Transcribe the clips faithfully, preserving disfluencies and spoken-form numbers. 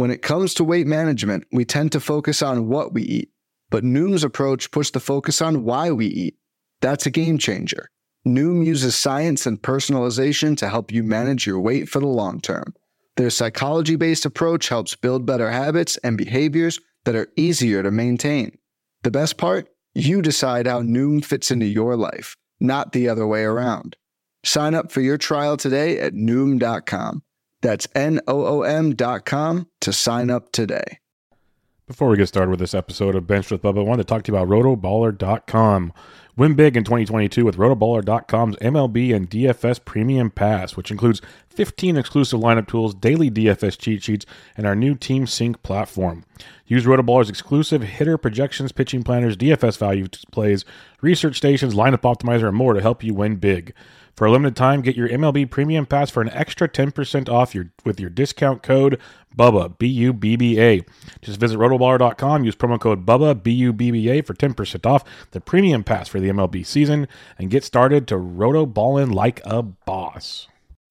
When it comes to weight management, we tend to focus on what we eat, but Noom's approach puts the focus on why we eat. That's a game changer. Noom uses science and personalization to help you manage your weight for the long term. Their psychology-based approach helps build better habits and behaviors that are easier to maintain. The best part? You decide how Noom fits into your life, not the other way around. Sign up for your trial today at Noom dot com. That's N O O M dot com to sign up today. Before we get started with this episode of Bench with Bubba, I wanted to talk to you about roto baller dot com. Win big in twenty twenty-two with roto baller dot com's M L B and D F S Premium Pass, which includes fifteen exclusive lineup tools, daily D F S cheat sheets, and our new Team Sync platform. Use RotoBaller's exclusive hitter projections, pitching planners, D F S value plays, research stations, lineup optimizer, and more to help you win big. For a limited time, get your M L B Premium Pass for an extra ten percent off your with your discount code BUBBA, B U B B A. Just visit roto baller dot com, use promo code BUBBA, B U B B A for ten percent off the Premium Pass for the M L B season, and get started to roto-ballin' like a boss.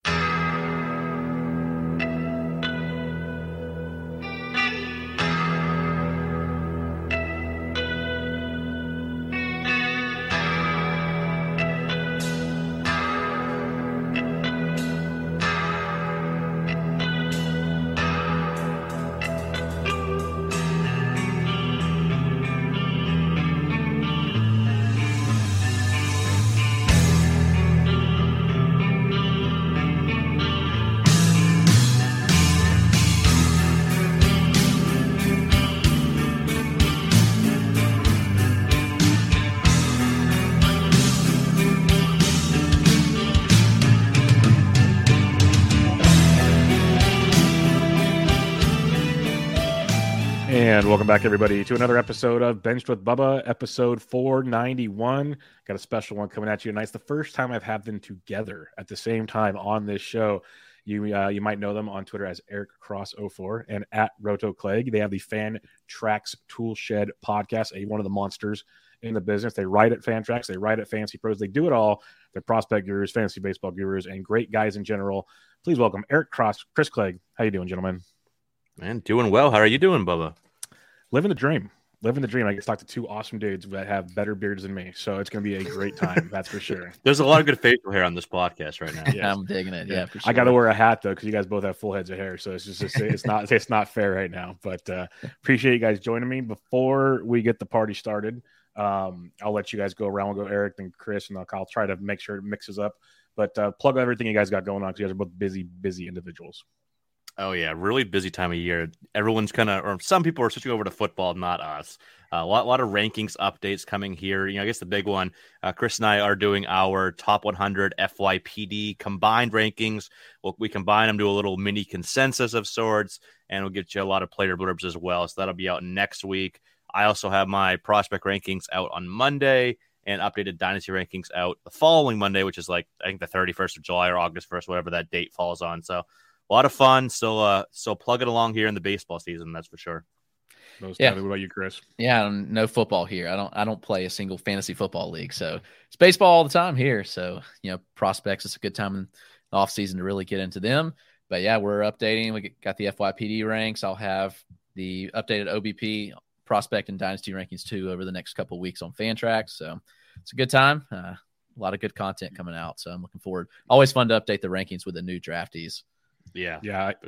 And welcome back, everybody, to another episode of Benched with Bubba, episode four ninety-one. Got a special one coming at you tonight. It's the first time I've had them together at the same time on this show. You uh, you might know them on Twitter as Eric Cross oh four and at Roto Clegg. They have the Fan Tracks Tool Shed podcast, a, one of the monsters in the business. They write at Fantrax, they write at Fantasy Pros. They do it all. They're prospect gurus, fantasy baseball gurus, and great guys in general. Please welcome Eric Cross, Chris Clegg. How you doing, gentlemen? Man, doing well. How are you doing, Bubba? Living the dream. Living the dream. I get to talk to two awesome dudes that have better beards than me. So it's going to be a great time. That's for sure. There's a lot of good facial hair on this podcast right now. Yeah, I'm digging it. Yeah, for sure. I got to wear a hat, though, because you guys both have full heads of hair. So it's just, it's, it's not, it's not fair right now. But uh, appreciate you guys joining me. Before we get the party started, um, I'll let you guys go around. We'll go Eric and Chris, and I'll, I'll try to make sure it mixes up. But uh, plug everything you guys got going on, because you guys are both busy, busy individuals. Oh, yeah. Really busy time of year. Everyone's kind of, or some people are switching over to football, not us. Uh, a lot, lot of rankings updates coming here. You know, I guess the big one, uh, Chris and I are doing our top one hundred F Y P D combined rankings. We'll, we combine them to a little mini consensus of sorts, and we'll get you a lot of player blurbs as well. So that'll be out next week. I also have my prospect rankings out on Monday and updated dynasty rankings out the following Monday, which is like, I think the thirty-first of July or August first, whatever that date falls on. So a lot of fun. Still, uh, still plugging along here in the baseball season. That's for sure. Most yeah. What about you, Chris? Yeah, no football here. I don't. I don't play a single fantasy football league, so it's baseball all the time here. So you know, prospects. It's a good time in the off season to really get into them. But yeah, we're updating. We got the F Y P D ranks. I'll have the updated O B P prospect and dynasty rankings too over the next couple of weeks on Fantrax. So it's a good time. Uh, a lot of good content coming out. So I'm looking forward. Always fun to update the rankings with the new draftees. Yeah. Yeah. I,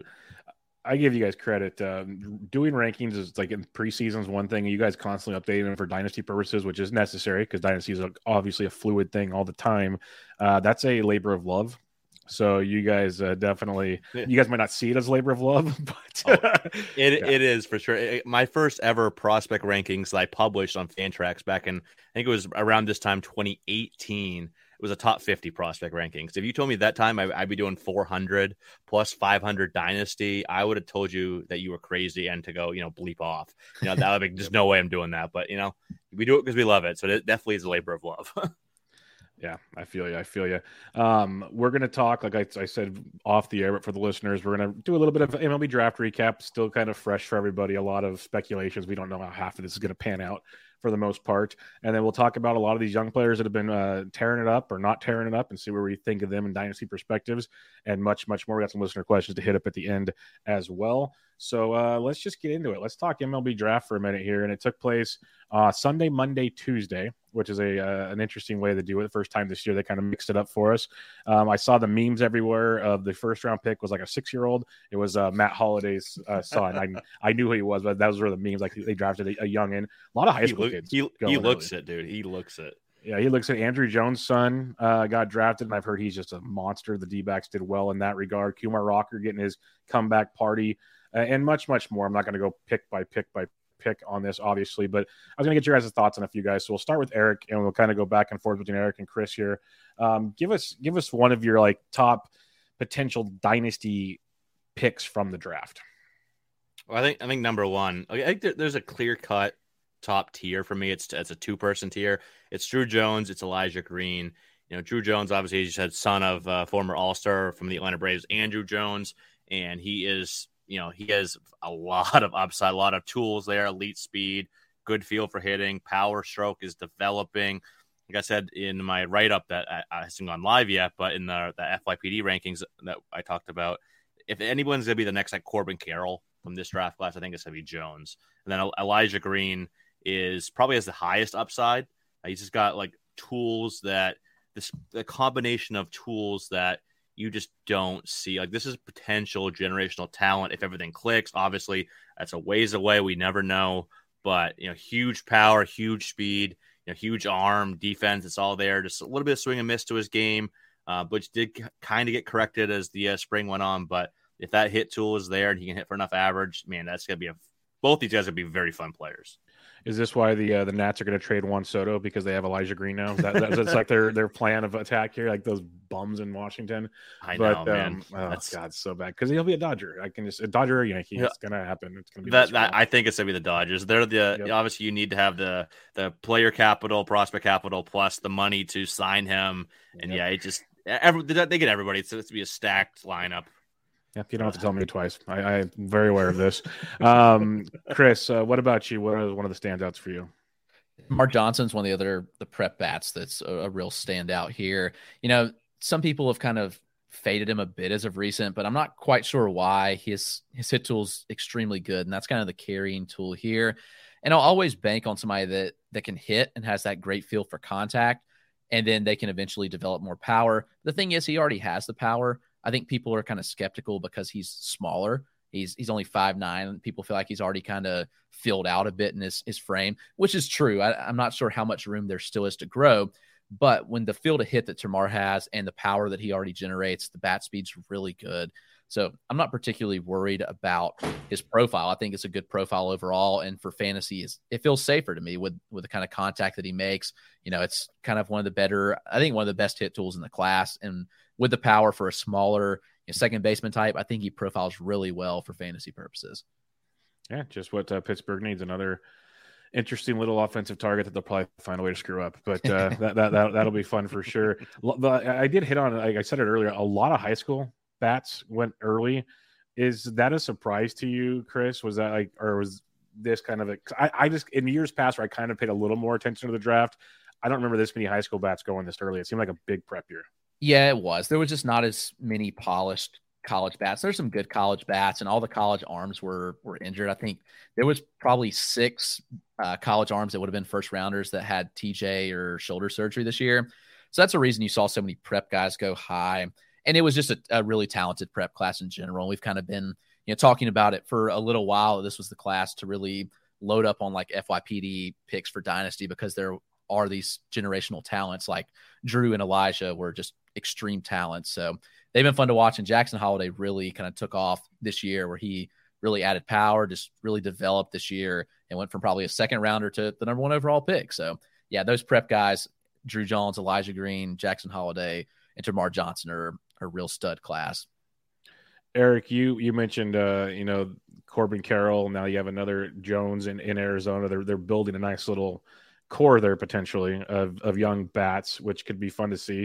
I give you guys credit. Um, doing rankings is like in preseason is one thing. You guys constantly updating them for dynasty purposes, which is necessary because dynasty is obviously a fluid thing all the time. Uh, that's a labor of love. So you guys uh, definitely, you guys might not see it as labor of love, but oh, it yeah. it is for sure. It, my first ever prospect rankings that I published on Fantrax back in, I think it was around this time, twenty eighteen. It was a top fifty prospect rankings. If you told me that time I, I'd be doing four hundred plus five hundred dynasty, I would have told you that you were crazy and to go, you know, bleep off. You know, that would be just no way I'm doing that. But, you know, we do it because we love it. So it definitely is a labor of love. Yeah, I feel you. I feel you. Um, we're going to talk, like I, I said, off the air, but for the listeners, we're going to do a little bit of M L B draft recap. Still kind of fresh for everybody. A lot of speculations. We don't know how half of this is going to pan out for the most part. And then we'll talk about a lot of these young players that have been uh, tearing it up or not tearing it up and see where we think of them in dynasty perspectives and much, much more. We got some listener questions to hit up at the end as well. So uh, let's just get into it. Let's talk M L B draft for a minute here. And it took place uh, Sunday, Monday, Tuesday, which is a uh, an interesting way to do it. The first time this year, they kind of mixed it up for us. Um, I saw the memes everywhere of the first round pick was like a six-year-old. It was uh, Matt Holliday's uh, son. I I knew who he was, but those were the memes. Like they drafted a, a youngin. A lot of high school he kids. He, he looks early. it, dude. He looks it. Yeah, he looks at Andrew Jones' son uh, got drafted, and I've heard he's just a monster. The D-backs did well in that regard. Kumar Rocker getting his comeback party, uh, and much, much more. I'm not going to go pick by pick by pick on this, obviously, but I was going to get your guys' thoughts on a few guys. So we'll start with Eric, and we'll kind of go back and forth between Eric and Chris here. Um, give us give us one of your like top potential dynasty picks from the draft. Well, I think I think number one, I think there, there's a clear cut top tier for me. It's it's a two person tier. It's Drew Jones. It's Elijah Green. You know, Drew Jones, obviously, he said son of uh, former All Star from the Atlanta Braves, Andrew Jones, and he is, you know, he has a lot of upside, a lot of tools there, elite speed, good feel for hitting, power stroke is developing. Like I said in my write up that I, I hasn't gone live yet, but in the, the F Y P D rankings that I talked about, if anyone's gonna be the next like Corbin Carroll from this draft class, I think it's gonna be Jones, and then Elijah Green is probably has the highest upside. Uh, he's just got like tools that this the combination of tools that you just don't see. Like this is potential generational talent if everything clicks. Obviously, that's a ways away. We never know, but you know, huge power, huge speed, you know, huge arm, defense. It's all there. Just a little bit of swing and miss to his game, uh, which did c- kind of get corrected as the uh, spring went on. But if that hit tool is there and he can hit for enough average, man, that's gonna be a both these guys would be very fun players. Is this why the uh, the Nats are going to trade Juan Soto because they have Elijah Green now? That, that, that's like their their plan of attack here, like those bums in Washington. I but, know, man. Um, oh that's God, so bad because he'll be a Dodger. I can just a Dodger or Yankee. Yeah. It's going to happen. It's going to be that, that. I think it's going to be the Dodgers. They're the yep. Obviously you need to have the the player capital, prospect capital, plus the money to sign him. And yep. yeah, it just every, they get everybody. It's to be a stacked lineup. Yep, you don't have to tell me twice. I, I'm very aware of this. Um, Chris, uh, what about you? What is one of the standouts for you? Mark Johnson's one of the other the prep bats that's a, a real standout here. You know, some people have kind of faded him a bit as of recent, but I'm not quite sure why. His his hit tool's extremely good, and that's kind of the carrying tool here. And I'll always bank on somebody that that can hit and has that great feel for contact, and then they can eventually develop more power. The thing is, he already has the power. I think people are kind of skeptical because he's smaller. He's he's only five nine. People feel like he's already kind of filled out a bit in his, his frame, which is true. I, I'm not sure how much room there still is to grow. But when the feel to hit that Termarr has and the power that he already generates, the bat speed's really good. So I'm not particularly worried about his profile. I think it's a good profile overall. And for fantasy, it feels safer to me with, with the kind of contact that he makes. You know, it's kind of one of the better, I think one of the best hit tools in the class. And with the power for a smaller you know, second baseman type, I think he profiles really well for fantasy purposes. Yeah, just what uh, Pittsburgh needs. Another interesting little offensive target that they'll probably find a way to screw up. But uh, that, that, that, that'll be fun for sure. I did hit on, like I said it earlier, a lot of high school bats went early. Is that a surprise to you, Chris? Was that like, or was this kind of a, I, I just, in years past where I kind of paid a little more attention to the draft, I don't remember this many high school bats going this early. It seemed like a big prep year. Yeah, it was. There was just not as many polished college bats. There's some good college bats, and all the college arms were were injured. I think there was probably six uh, college arms that would have been first rounders that had T J or shoulder surgery this year. So that's a reason you saw so many prep guys go high. And it was just a, a really talented prep class in general. We've kind of been, you know, talking about it for a little while. This was the class to really load up on like F Y P D picks for Dynasty because there are these generational talents like Drew and Elijah were just extreme talents. So they've been fun to watch. And Jackson Holliday really kind of took off this year where he really added power, just really developed this year and went from probably a second rounder to the number one overall pick. So yeah, those prep guys, Drew Jones, Elijah Green, Jackson Holliday, and Termarr Johnson are a real stud class. Eric, you you mentioned uh, you know, Corbin Carroll. Now you have another Jones in, in Arizona. They're they're building a nice little core there potentially of of young bats, which could be fun to see.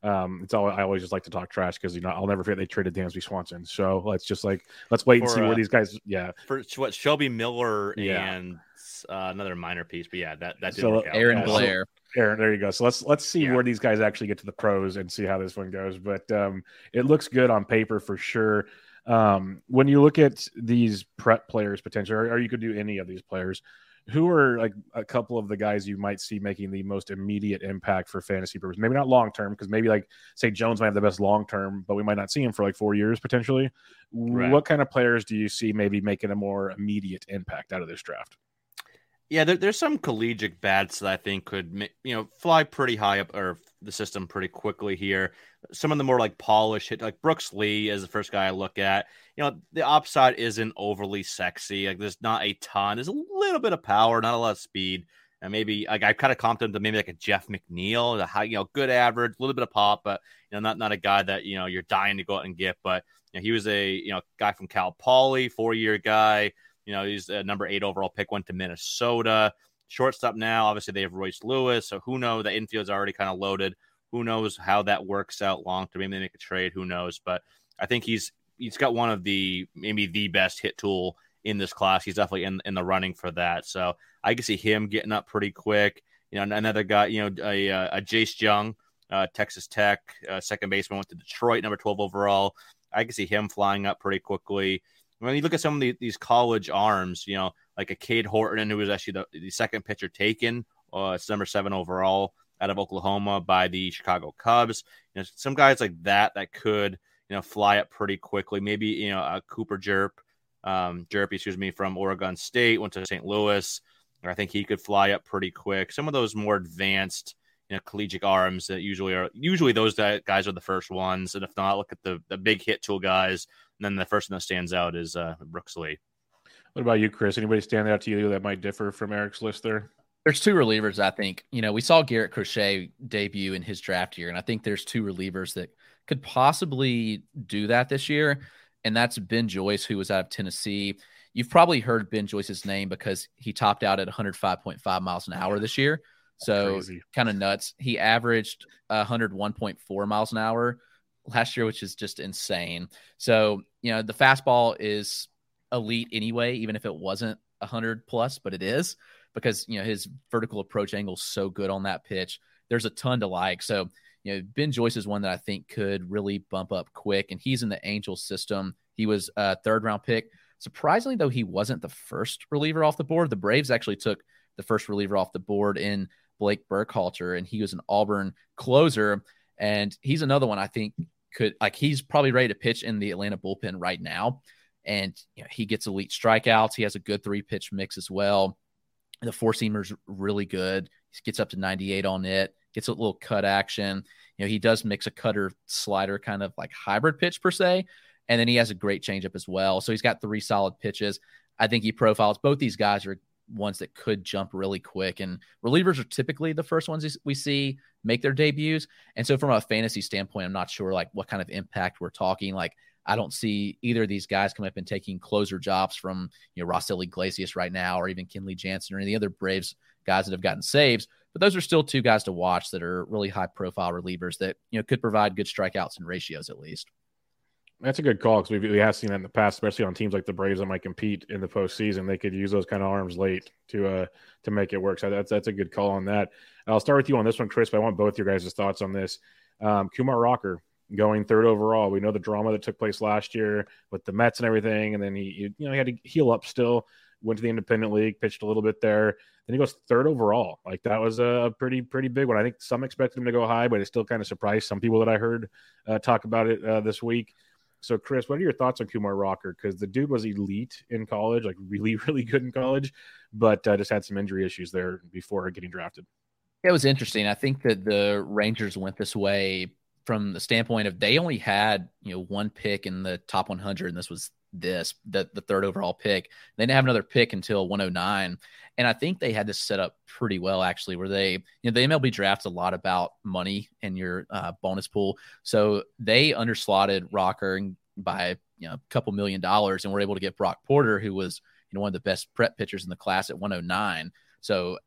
Um, it's all I always just like to talk trash because you know I'll never forget they traded Dansby Swanson. So let's just like let's wait and For, see uh, where these guys. Yeah, For what Shelby Miller Yeah. and uh, another minor piece, but yeah, that that didn't So, work out. Aaron Yeah, so- Blair. Aaron, there you go. So let's let's see Yeah. where these guys actually get to the pros and see how this one goes. But um, it looks good on paper for sure. Um, when you look at these prep players potentially, or, or you could do any of these players, who are like a couple of the guys you might see making the most immediate impact for fantasy purposes? Maybe not long term, because maybe like say Jones might have the best long term, but we might not see him for like four years potentially. Right. What kind of players do you see maybe making a more immediate impact out of this draft? Yeah, there, there's some collegiate bats that I think could, ma- you know, fly pretty high up or the system pretty quickly here. Some of the more like polished hit, like Brooks Lee is the first guy I look at. You know, the upside isn't overly sexy. Like there's not a ton. There's a little bit of power, not a lot of speed. And maybe like I kind of comped him to maybe like a Jeff McNeil, a high, you know, good average, a little bit of pop, but you know, not not a guy that you know you're dying to go out and get. But you know, he was a you know guy from Cal Poly, four year guy. You know, he's a number eight overall pick, went to Minnesota. Shortstop now, obviously they have Royce Lewis. So who knows? The infield's already kind of loaded. Who knows how that works out long term? Maybe they make a trade. Who knows? But I think he's he's got one of the maybe the best hit tool in this class. He's definitely in, in the running for that. So I can see him getting up pretty quick. You know, another guy, you know, a, a Jace Jung, uh, Texas Tech, uh, second baseman, went to Detroit, number twelve overall. I can see him flying up pretty quickly. When you look at some of the, these college arms, you know, like a Cade Horton, who was actually the, the second pitcher taken, uh, it's number seven overall out of Oklahoma by the Chicago Cubs. You know, some guys like that that could, you know, fly up pretty quickly. Maybe, you know, a Cooper Jerp, um, Jerp, excuse me, from Oregon State, went to Saint Louis. I think he could fly up pretty quick. Some of those more advanced, you know, collegiate arms that usually are usually those guys are the first ones. And if not, look at the the big hit tool guys. And then the first one that stands out is uh, Brooks Lee. What about you, Chris? Anybody stand out to you that might differ from Eric's list there? There's two relievers, I think. You know, we saw Garrett Crochet debut in his draft year, and I think there's two relievers that could possibly do that this year, and that's Ben Joyce, who was out of Tennessee. You've probably heard Ben Joyce's name because he topped out at one oh five point five miles an hour this year. So kind of nuts. He averaged one oh one point four miles an hour last year, which is just insane. So, you know, the fastball is elite anyway, even if it wasn't one hundred plus, but it is because, you know, his vertical approach angle is so good on that pitch. There's a ton to like. So, you know, Ben Joyce is one that I think could really bump up quick, and he's in the Angels system. He was a third round pick. Surprisingly, though, he wasn't the first reliever off the board. The Braves actually took the first reliever off the board in Blake Burkhalter, and he was an Auburn closer. And he's another one I think could, like, he's probably ready to pitch in the Atlanta bullpen right now. And you know, he gets elite strikeouts. He has a good three pitch mix as well. The four seamer's really good. He gets up to ninety-eight on it, gets a little cut action. You know, he does mix a cutter slider kind of like hybrid pitch per se. And then he has a great changeup as well. So he's got three solid pitches. I think he profiles both these guys are ones that could jump really quick. And relievers are typically the first ones we see make their debuts. And so from a fantasy standpoint, I'm not sure like what kind of impact we're talking. Like, I don't see either of these guys coming up and taking closer jobs from, you know, Raisel Iglesias right now, or even Kenley Jansen or any other Braves guys that have gotten saves. But those are still two guys to watch that are really high profile relievers that, you know, could provide good strikeouts and ratios at least. That's a good call because we have seen that in the past, especially on teams like the Braves that might compete in the postseason. They could use those kind of arms late to uh, to make it work. So that's that's a good call on that. I'll start with you on this one, Chris, but I want both your guys' thoughts on this. Um, Kumar Rocker going third overall. We know the drama that took place last year with the Mets and everything, and then he you know he had to heal up still. Went to the independent league, pitched a little bit there. Then he goes third overall. Like, that was a pretty, pretty big one. I think some expected him to go high, but it still kind of surprised some people that I heard uh, talk about it uh, this week. So, Chris, what are your thoughts on Kumar Rocker? Because the dude was elite in college, like really, really good in college, but uh, just had some injury issues there before getting drafted. It was interesting. I think that the Rangers went this way from the standpoint of they only had, you know, one pick in the top one hundred, and this was this, the, the third overall pick. They didn't have another pick until one oh nine. And I think they had this set up pretty well, actually, where they, you know, the M L B draft's a lot about money and your uh, bonus pool. So they underslotted Rocker by, you know, a couple million dollars and were able to get Brock Porter, who was, you know, one of the best prep pitchers in the class at one oh nine. So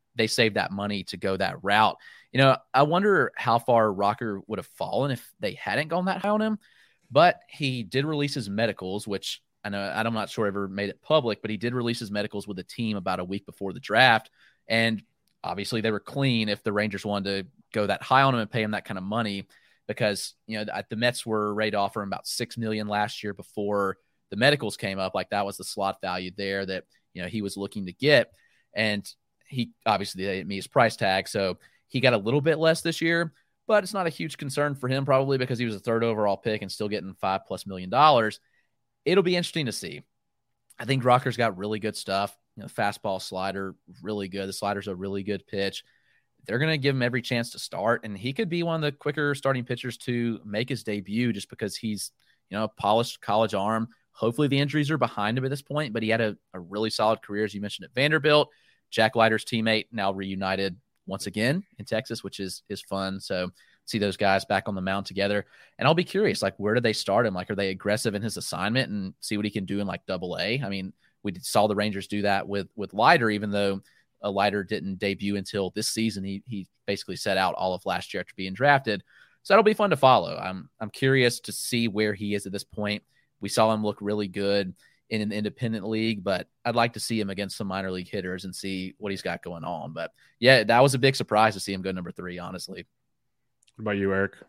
they saved that money to go that route. You know, I wonder how far Rocker would have fallen if they hadn't gone that high on him. But he did release his medicals, which I know I'm not sure ever made it public, but he did release his medicals with the team about a week before the draft. And obviously they were clean if the Rangers wanted to go that high on him and pay him that kind of money, because, you know, the Mets were ready to offer him about six million dollars last year before the medicals came up. Like, that was the slot value there that, you know, he was looking to get. And he obviously didn't meet his price tag. So he got a little bit less this year, but it's not a huge concern for him, probably because he was a third overall pick and still getting five plus million dollars. It'll be interesting to see. I think Rocker's got really good stuff. You know, fastball, slider, really good. The slider's a really good pitch. They're going to give him every chance to start, and he could be one of the quicker starting pitchers to make his debut just because he's, you know, a polished college arm. Hopefully the injuries are behind him at this point, but he had a, a really solid career, as you mentioned, at Vanderbilt. Jack Leiter's teammate, now reunited once again in Texas, which is is fun. So see those guys back on the mound together. And I'll be curious, like, where do they start him? Like, are they aggressive in his assignment and see what he can do in like double A? I mean, we saw the Rangers do that with with Leiter, even though a Leiter didn't debut until this season. He he basically set out all of last year after being drafted. So that'll be fun to follow. I'm I'm curious to see where he is at this point. We saw him look really good in an independent league, but I'd like to see him against some minor league hitters and see what he's got going on. But yeah, that was a big surprise to see him go number three, honestly. What about you, Eric?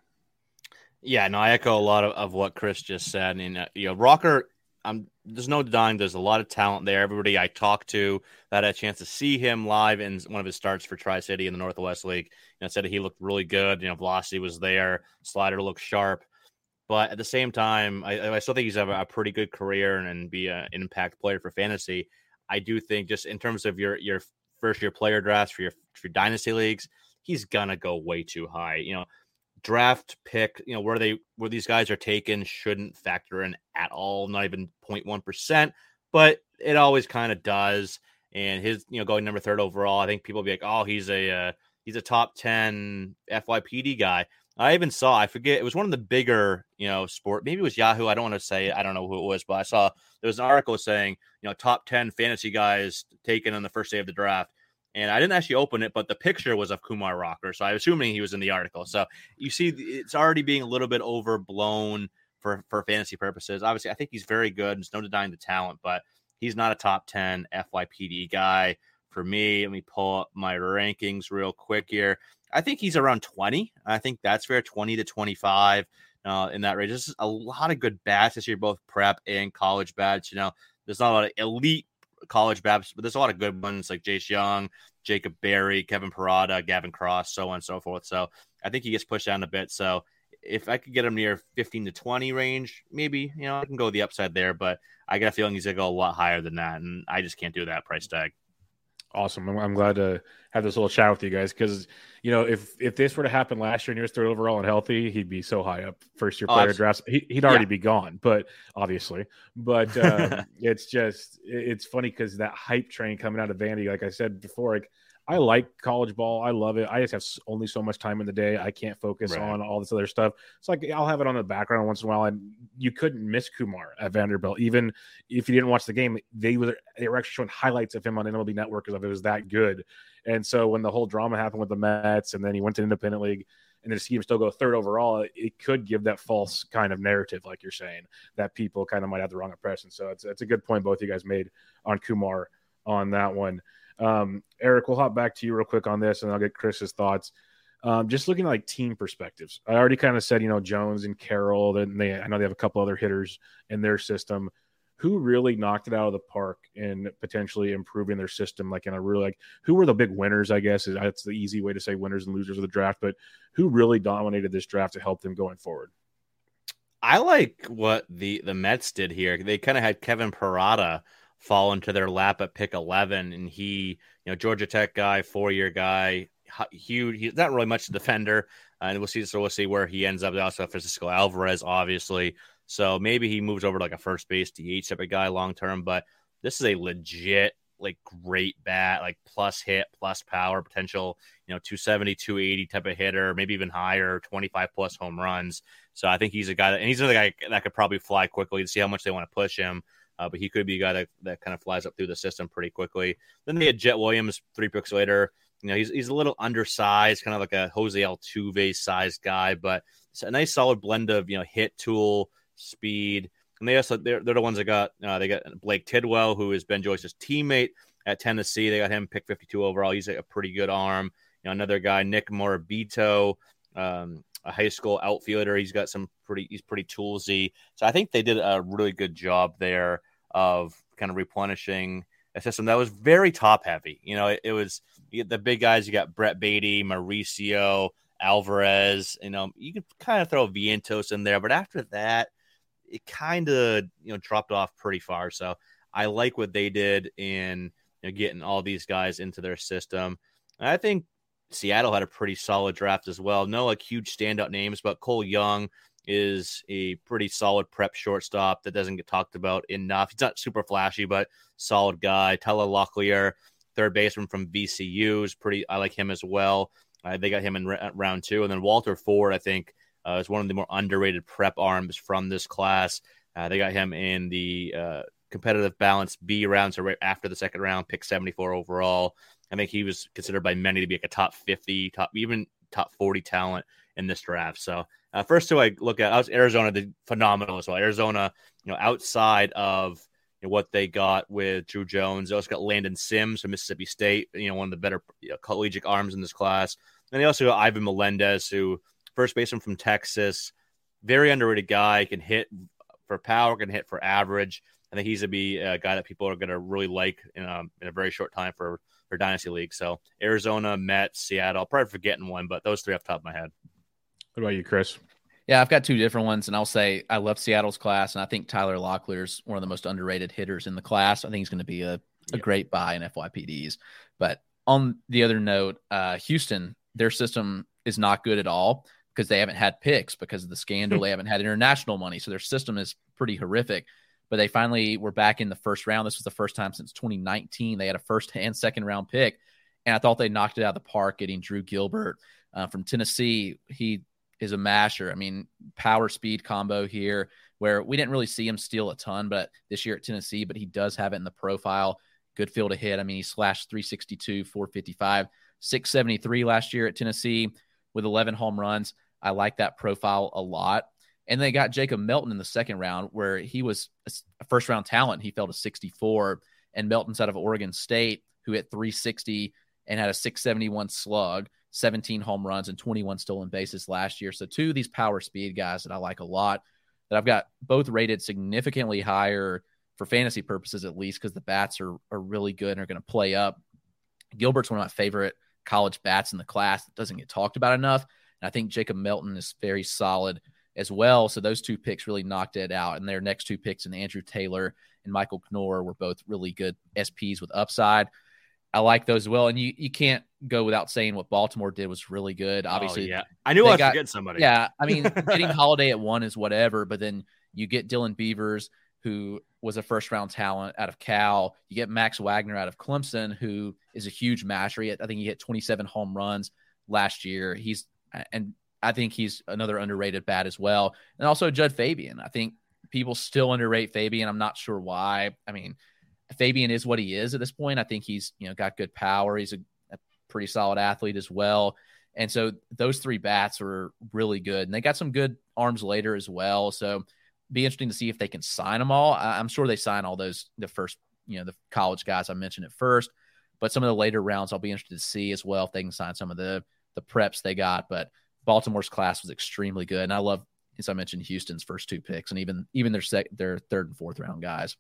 Yeah, no, I echo a lot of, of what Chris just said. And, uh, you know, Rocker, I'm, there's no denying there's a lot of talent there. Everybody I talked to that had a chance to see him live in one of his starts for Tri-City in the Northwest League, you know, said he looked really good. You know, velocity was there. Slider looked sharp. But at the same time, I, I still think he's have a pretty good career and, and be a, an impact player for fantasy. I do think just in terms of your your first year player drafts for your for your dynasty leagues, he's gonna go way too high. You know, draft pick, you know, where they where these guys are taken shouldn't factor in at all, not even zero point one percent, but it always kind of does. And his, you know, going number third overall, I think people will be like, oh, he's a uh, he's a top ten F Y P D guy. I even saw, I forget, it was one of the bigger, you know, sport, maybe it was Yahoo. I don't want to say, I don't know who it was, but I saw there was an article saying, you know, top ten fantasy guys taken on the first day of the draft. And I didn't actually open it, but the picture was of Kumar Rocker. So I'm assuming he was in the article. So you see, it's already being a little bit overblown for, for fantasy purposes. Obviously, I think he's very good. There's no denying the talent, but he's not a top ten F Y P D guy for me. Let me pull up my rankings real quick here. I think he's around twenty. I think that's fair, twenty to twenty-five uh, in that range. There's a lot of good bats this year, both prep and college bats. You know, there's not a lot of elite college bats, but there's a lot of good ones like Jace Young, Jacob Berry, Kevin Parada, Gavin Cross, so on and so forth. So I think he gets pushed down a bit. So if I could get him near fifteen to twenty range, maybe, you know, I can go the upside there, but I got a feeling he's going to go a lot higher than that, and I just can't do that price tag. Awesome. I'm, I'm glad to have this little chat with you guys because, you know, if if this were to happen last year and he was third overall and healthy, he'd be so high up first year player oh, drafts. He, he'd already yeah. be gone, but obviously. But um, it's just it's funny because that hype train coming out of Vandy, like I said before, like I like college ball. I love it. I just have only so much time in the day. I can't focus right. on all this other stuff. It's like I'll have it on the background once in a while. And you couldn't miss Kumar at Vanderbilt. Even if you didn't watch the game, they were they were actually showing highlights of him on N L B Network because it was that good. And so when the whole drama happened with the Mets and then he went to Independent League and then to see him still go third overall, it could give that false kind of narrative, like you're saying, that people kind of might have the wrong impression. So it's, it's a good point both you guys made on Kumar on that one. Um, Eric, we'll hop back to you real quick on this and I'll get Chris's thoughts. Um, just looking at like team perspectives. I already kind of said, you know, Jones and Carroll, then they, I know they have a couple other hitters in their system. Who really knocked it out of the park in potentially improving their system? Like in a real, like who were the big winners, I guess, is that's the easy way to say winners and losers of the draft, but who really dominated this draft to help them going forward? I like what the, the Mets did here. They kind of had Kevin Parada fall into their lap at pick eleven, and he, you know, Georgia Tech guy, four-year guy, huge. He's not really much a defender, uh, and we'll see. So we'll see where he ends up. They also have Francisco Alvarez, obviously. So maybe he moves over to like a first base D H type of guy long term. But this is a legit, like, great bat, like plus hit, plus power potential. You know, two seventy, two eighty type of hitter, maybe even higher, twenty-five plus home runs. So I think he's a guy that, and he's another guy that could probably fly quickly to see how much they want to push him. Uh, but he could be a guy that, that kind of flies up through the system pretty quickly. Then they had Jet Williams three picks later. You know, he's he's a little undersized, kind of like a Jose Altuve sized guy, but it's a nice solid blend of, you know, hit, tool, speed. And they also they're, they're the ones that got uh, they got Blake Tidwell, who is Ben Joyce's teammate at Tennessee. They got him picked fifty-two overall. He's a pretty good arm. You know, another guy, Nick Morabito, um, a high school outfielder. He's got some pretty he's pretty toolsy. So I think they did a really good job there of kind of replenishing a system that was very top heavy. You know, it, it was you get the big guys. You got Brett Beatty, Mauricio Alvarez. You know, you could kind of throw Vientos in there, but after that, it kind of, you know, dropped off pretty far. So I like what they did in, you know, getting all these guys into their system. And I think Seattle had a pretty solid draft as well. No like huge standout names, but Cole Young is a pretty solid prep shortstop that doesn't get talked about enough. He's not super flashy, but solid guy. Tyler Locklear, third baseman from V C U, is pretty. I like him as well. Uh, they got him in r- round two, and then Walter Ford, I think, uh, is one of the more underrated prep arms from this class. Uh, they got him in the uh, competitive balance B round, so right after the second round, pick seventy-four overall. I think he was considered by many to be like a top fifty, top even top forty talent in this draft. So uh, first two I look at, I was Arizona, did phenomenal as well. Arizona, you know, outside of you know, what they got with Drew Jones, they also got Landon Sims from Mississippi State, you know, one of the better you know, collegiate arms in this class. And they also got Ivan Melendez, who first baseman from Texas, very underrated guy, can hit for power, can hit for average. I think he's going to be a guy that people are going to really like in a, in a very short time for, for Dynasty League. So Arizona, Mets, Seattle, probably forgetting one, but those three off the top of my head. What about you, Chris? Yeah, I've got two different ones, and I'll say I love Seattle's class, and I think Tyler Locklear is one of the most underrated hitters in the class. I think he's going to be a, a Yep. great buy in F Y P Ds. But on the other note, uh, Houston, their system is not good at all because they haven't had picks because of the scandal. They haven't had international money, so their system is pretty horrific. But they finally were back in the first round. This was the first time since twenty nineteen. They had a first and second round pick, and I thought they knocked it out of the park getting Drew Gilbert uh, from Tennessee. He is a masher. I mean, power speed combo here where we didn't really see him steal a ton, but this year at Tennessee, but he does have it in the profile. Good field to hit. I mean, he slashed three sixty-two, four fifty-five, six seventy-three last year at Tennessee with eleven home runs. I like that profile a lot. And they got Jacob Melton in the second round where he was a first round talent. He fell to sixty-four, and Melton's out of Oregon State who hit three sixty and had a six seventy-one slug, seventeen home runs and twenty-one stolen bases last year. So two of these power speed guys that I like a lot that I've got both rated significantly higher for fantasy purposes, at least because the bats are, are really good and are going to play up. Gilbert's one of my favorite college bats in the class that doesn't get talked about enough. And I think Jacob Melton is very solid as well. So those two picks really knocked it out. And their next two picks in Andrew Taylor and Michael Knorr were both really good S Ps with upside. I like those as well. And you, you can't go without saying what Baltimore did was really good. Obviously, oh, yeah. I knew I was got, forgetting somebody. Yeah. I mean, getting Holiday at one is whatever, but then you get Dylan Beavers, who was a first round talent out of Cal. You get Max Wagner out of Clemson, who is a huge masher. I think he hit twenty-seven home runs last year. He's, and I think he's another underrated bat as well. And also Judd Fabian. I think people still underrate Fabian. I'm not sure why. I mean, Fabian is what he is at this point. I think he's, you know, got good power. He's a, a pretty solid athlete as well. And so those three bats are really good. And they got some good arms later as well. So be interesting to see if they can sign them all. I'm sure they sign all those, the first, you know, the college guys I mentioned at first, but some of the later rounds I'll be interested to see as well if they can sign some of the, the preps they got. But Baltimore's class was extremely good. And I love, as I mentioned, Houston's first two picks and even, even their sec, their third and fourth round guys.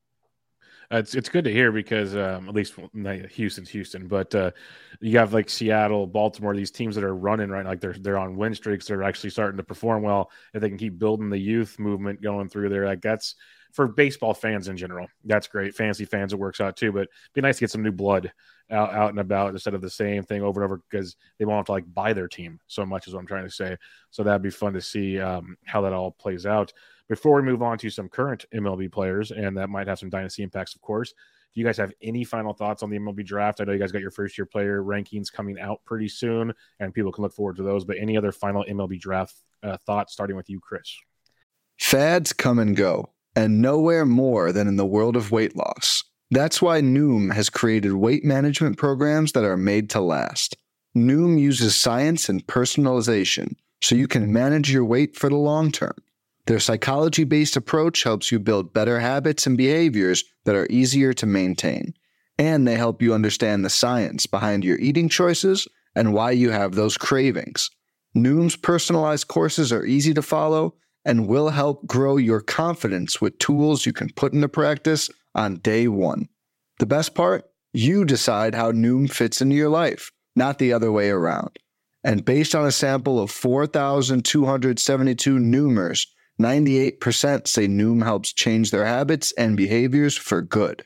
Uh, it's it's good to hear because um, at least Houston's Houston, but uh, you have like Seattle, Baltimore, these teams that are running right, like they're they're on win streaks. They're actually starting to perform well. If they can keep building the youth movement going through there, like that's for baseball fans in general. That's great. Fantasy fans, it works out too. But it'd be nice to get some new blood out, out and about instead of the same thing over and over because they won't have to like buy their team so much is what I'm trying to say. So that'd be fun to see um, how that all plays out. Before we move on to some current M L B players, and that might have some dynasty impacts, of course, do you guys have any final thoughts on the M L B draft? I know you guys got your first-year player rankings coming out pretty soon, and people can look forward to those. But any other final M L B draft uh, thoughts, starting with you, Chris? Fads come and go, and nowhere more than in the world of weight loss. That's why Noom has created weight management programs that are made to last. Noom uses science and personalization so you can manage your weight for the long term. Their psychology-based approach helps you build better habits and behaviors that are easier to maintain. And they help you understand the science behind your eating choices and why you have those cravings. Noom's personalized courses are easy to follow and will help grow your confidence with tools you can put into practice on day one. The best part? You decide how Noom fits into your life, not the other way around. And based on a sample of four thousand two hundred seventy-two Noomers, ninety-eight percent say Noom helps change their habits and behaviors for good.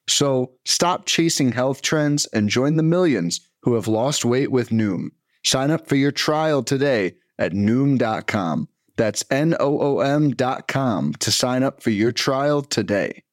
So stop chasing health trends and join the millions who have lost weight with Noom. Sign up for your trial today at Noom dot com. That's N O O M dot com to sign up for your trial today.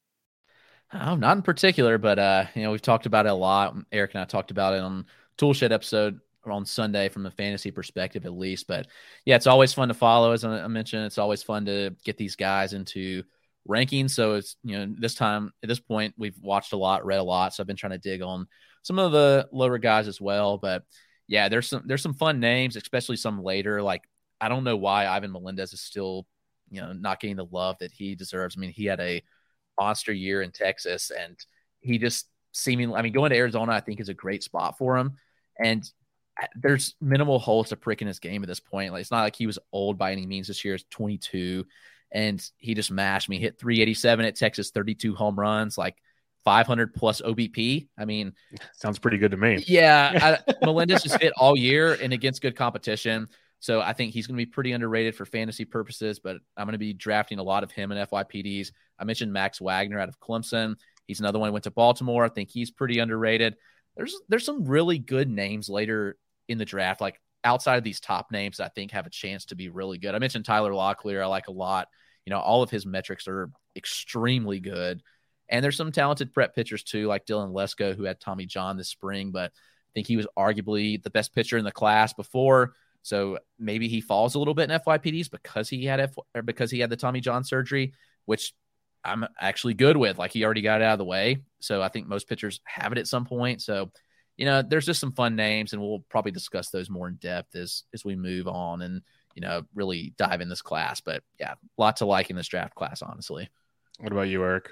Oh, not in particular, but uh, you know, we've talked about it a lot. Eric and I talked about it on Toolshed episode on Sunday from a fantasy perspective, at least. But yeah, it's always fun to follow. As I mentioned, it's always fun to get these guys into rankings. So it's, you know, this time at this point, we've watched a lot, read a lot. So I've been trying to dig on some of the lower guys as well. But yeah, there's some, there's some fun names, especially some later. Like, I don't know why Ivan Melendez is still, you know, not getting the love that he deserves. I mean, he had a monster year in Texas, and he just seemingly, I mean, going to Arizona, I think is a great spot for him. And there's minimal holes to prick in his game at this point. Like, it's not like he was old by any means. This year is twenty-two, and he just mashed me. Hit three eighty-seven at Texas, thirty-two home runs, like five hundred plus O B P. I mean, sounds pretty good to me. Yeah, I, Melendez just hit all year and against good competition. So I think he's going to be pretty underrated for fantasy purposes, but I'm going to be drafting a lot of him in F Y P Ds. I mentioned Max Wagner out of Clemson. He's another one who went to Baltimore. I think he's pretty underrated. There's there's some really good names later in the draft, like outside of these top names that I think have a chance to be really good. I mentioned Tyler Locklear. I like a lot. You know, all of his metrics are extremely good. And there's some talented prep pitchers too, like Dylan Lesko, who had Tommy John this spring, but I think he was arguably the best pitcher in the class before. So maybe he falls a little bit in F Y P Ds because he had F or because he had the Tommy John surgery, which I'm actually good with. Like, he already got it out of the way. So I think most pitchers have it at some point. So, you know, there's just some fun names, and we'll probably discuss those more in depth as as we move on and, you know, really dive in this class. But yeah, a lot to like in this draft class, honestly. What about you, Eric?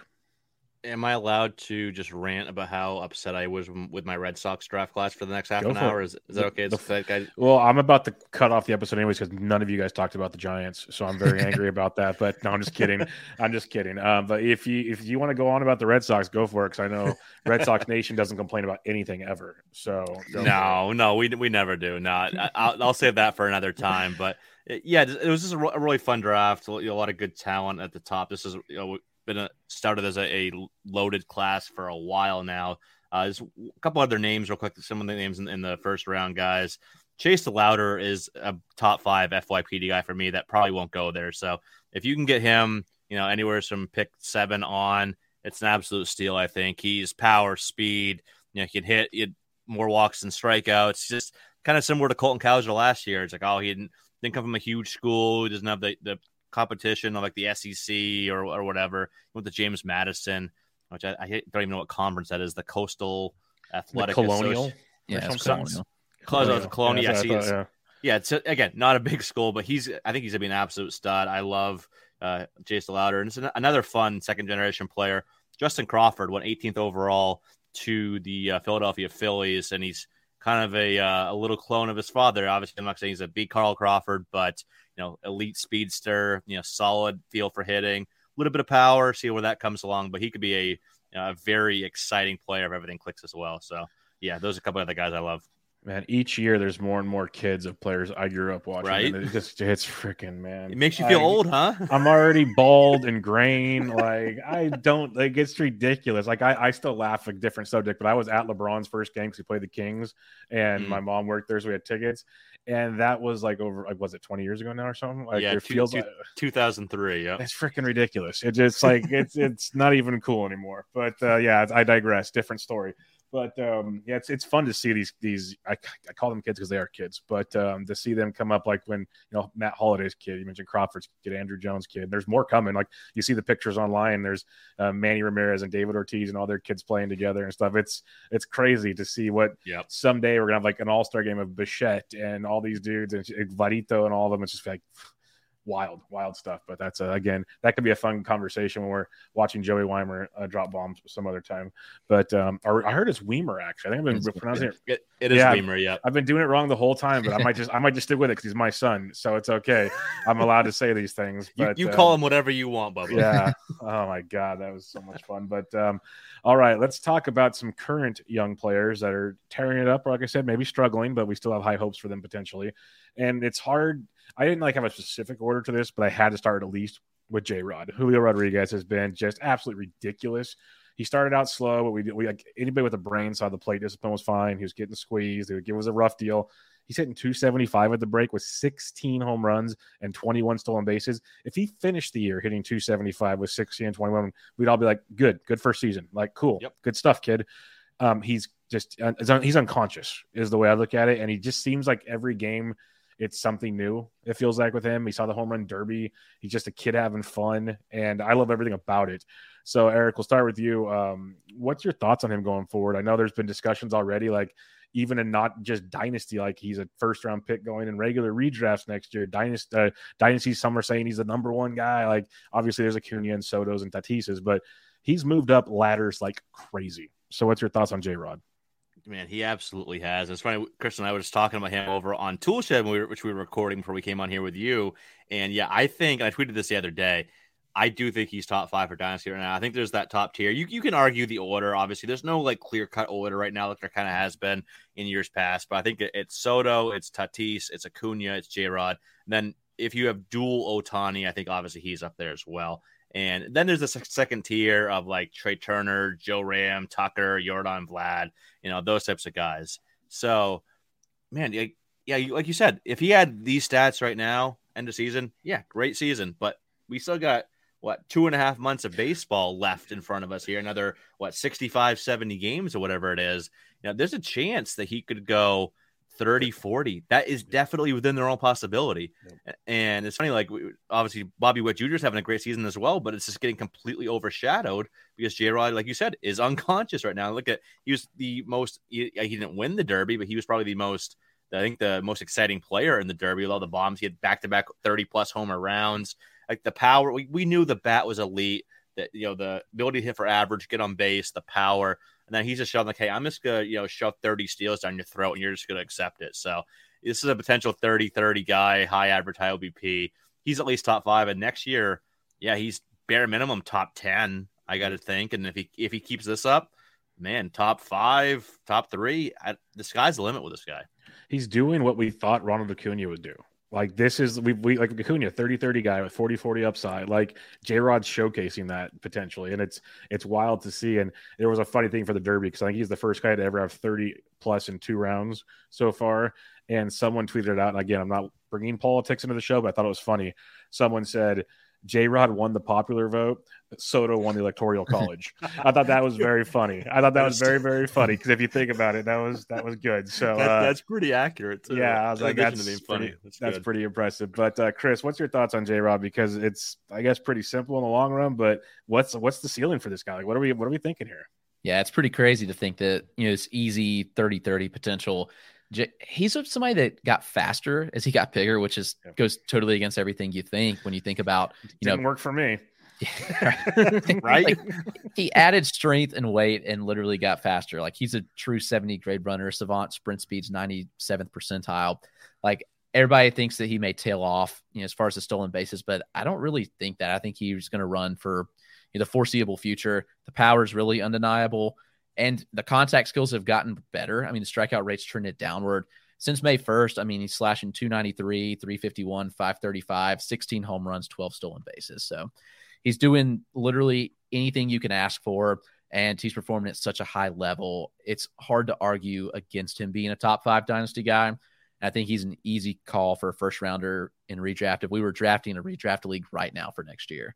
Am I allowed to just rant about how upset I was with my Red Sox draft class for the next half Go an for hour? it. Is, is that okay? The, The, guy... Well, I'm about to cut off the episode anyways because none of you guys talked about the Giants, so I'm very angry about that. But no, I'm just kidding. I'm just kidding. Um, but if you if you want to go on about the Red Sox, go for it, because I know Red Sox Nation doesn't complain about anything ever. So no, no, we we never do. No, I, I'll, I'll save that for another time. But yeah, it was just a, a really fun draft. A lot of good talent at the top. This is, you know, been a, started as a, a loaded class for a while now. Uh, there's a couple other names real quick. Some of the names in, in the first round, guys. Chase DeLauder is a top five F Y P D guy for me that probably won't go there. So if you can get him, you know, anywhere from pick seven on, it's an absolute steal. I think he's power, speed. You know, he can hit, he had more walks than strikeouts. Just kind of similar to Colton Cowser last year. It's like, oh, he didn't didn't come from a huge school. He doesn't have the the competition of like the S E C or or whatever. With the James Madison, which I, I don't even know what conference that is, the Coastal Athletic the Colonial. Associ- Yeah, it's Colonial. Colonial. Colonial. Colonial. Yeah, Yes, I he thought, is. yeah. Yeah, it's again not a big school, but he's I think he's gonna be an absolute stud. I love uh, Jace DeLauder, and it's an, another fun second generation player. Justin Crawford went eighteenth overall to the uh, Philadelphia Phillies, and he's kind of a uh, a little clone of his father. Obviously, I'm not saying he's a big Carl Crawford, but you know, elite speedster, you know, solid feel for hitting, a little bit of power, see where that comes along. But he could be a, you know, a very exciting player if everything clicks as well. So, yeah, those are a couple of the guys I love. Man, each year there's more and more kids of players I grew up watching. Right? And it just it's freaking, man. It makes you feel I, old, huh? I'm already bald and graying. Like, I don't, like, it's ridiculous. Like, I, I still laugh at a different subject, but I was at LeBron's first game because he played the Kings, and Mm. my mom worked there, so we had tickets. And that was like over, like, was it twenty years ago now or something? Like, Yeah, it two- feels two- like two thousand three. Yeah. it's freaking ridiculous. It just like it's it's not even cool anymore. But uh, yeah, I digress. Different story. But um, yeah, it's it's fun to see these these. I, I call them kids because they are kids, but um, to see them come up like when you know Matt Holliday's kid, you mentioned Crawford's kid, Andrew Jones' kid. There's more coming. Like you see the pictures online. There's uh, Manny Ramirez and David Ortiz and all their kids playing together and stuff. It's it's crazy to see what yep. someday we're gonna have like an all star game of Bichette and all these dudes and Varito and all of them. It's just like wild, wild stuff. But that's uh, again, that could be a fun conversation when we're watching Joey Weimer uh, drop bombs some other time. But um, I heard it's Weimer actually. I think I've been it's, pronouncing it. It, it is yeah, Weimer. Yeah, I've been doing it wrong the whole time, but I might just I might just stick with it because he's my son, so it's okay. I'm allowed to say these things. But you, you um, call him whatever you want, Bubba. Yeah. Oh my God, that was so much fun. But um, all right, let's talk about some current young players that are tearing it up. Or like I said, maybe struggling, but we still have high hopes for them potentially. And it's hard. I didn't like have a specific order to this, but I had to start at least with J-Rod. Julio Rodriguez has been just absolutely ridiculous. He started out slow, but we, we like anybody with a brain saw the plate discipline was fine. He was getting squeezed. It was a rough deal. He's hitting two seventy-five at the break with sixteen home runs and twenty-one stolen bases. If he finished the year hitting two seventy-five with sixteen and twenty-one, we'd all be like, good, good first season. Like, cool, yep. Good stuff, kid. Um, he's just he's unconscious is the way I look at it. And he just seems like every game it's something new. It feels like with him. He saw the home run derby. He's just a kid having fun. And I love everything about it. So, Eric, we'll start with you. Um, what's your thoughts on him going forward? I know there's been discussions already, like even in not just dynasty, like he's a first round pick going in regular redrafts next year. Dynasty, uh, dynasty, some are saying he's the number one guy. Like obviously there's Acuna and Soto's and Tatises, but he's moved up ladders like crazy. So what's your thoughts on J-Rod? Man, he absolutely has. It's funny, Chris and I were just talking about him over on Toolshed, when we were, which we were recording before we came on here with you. And yeah, I think, I tweeted this the other day, I do think he's top five for Dynasty right now. I think there's that top tier. You you can argue the order, obviously. There's no like clear-cut order right now like there kind of has been in years past. But I think it's Soto, it's Tatis, it's Acuna, it's J-Rod. And then if you have dual Ohtani, I think obviously he's up there as well. And then there's the second tier of like Trey Turner, Joe Ram, Tucker, Jordan Vlad, you know, those types of guys. So, man, yeah, yeah, like you said, if he had these stats right now, end of season, yeah, great season. But we still got, what, two and a half months of baseball left in front of us here. Another, what, sixty-five, seventy games or whatever it is. You know, there's a chance that he could go thirty, forty. That is definitely within their own possibility. Yeah. And it's funny, like, obviously, Bobby Witt Junior is having a great season as well, but it's just getting completely overshadowed because J-Rod, like you said, is unconscious right now. Look at, he was the most, he, he didn't win the Derby, but he was probably the most, I think, the most exciting player in the Derby with all the bombs. He had back-to-back thirty-plus homer rounds. Like, the power, we, we knew the bat was elite, that, you know, the ability to hit for average, get on base, the power. And then he's just showing like, hey, I'm just going to, you know, shove thirty steals down your throat and you're just going to accept it. So this is a potential thirty thirty guy, high average, high O B P. He's at least top five. And next year, yeah, he's bare minimum top ten, I got to think. And if he if he keeps this up, man, top five, top three, I, the sky's the limit with this guy. He's doing what we thought Ronald Acuna would do. Like this is we we like Acuna, thirty thirty guy with forty forty upside. Like J-Rod's showcasing that potentially, and it's it's wild to see. And there was a funny thing for the Derby because I think he's the first guy to ever have thirty plus in two rounds so far. And someone tweeted it out. And again, I'm not bringing politics into the show, but I thought it was funny. Someone said J-Rod won the popular vote, Soto won the electoral college. I thought that was very funny. I thought that was very, very funny because if you think about it, that was that was good. So that, uh, that's pretty accurate. Too. Yeah, I was like, that's pretty, funny. That's, that's pretty impressive. But uh, Chris, what's your thoughts on J-Rod? Because it's, I guess, pretty simple in the long run. But what's what's the ceiling for this guy? Like, what are we what are we thinking here? Yeah, it's pretty crazy to think that, you know, it's easy thirty thirty potential. He's somebody that got faster as he got bigger, which is yeah. goes totally against everything you think when you think about, you Didn't know, work for me. Right. Like, he added strength and weight and literally got faster. Like he's a true seventy grade runner. Savant sprint speed's ninety-seventh percentile. Like everybody thinks that he may tail off, you know, as far as the stolen bases, but I don't really think that. I think he's going to run for, you know, the foreseeable future. The power is really undeniable. And the contact skills have gotten better. I mean, the strikeout rate's trended downward since May first. I mean, he's slashing two ninety-three, three fifty-one, five thirty-five, sixteen home runs, twelve stolen bases. So he's doing literally anything you can ask for, and he's performing at such a high level. It's hard to argue against him being a top five dynasty guy. And I think he's an easy call for a first rounder in redraft if we were drafting a redraft league right now for next year.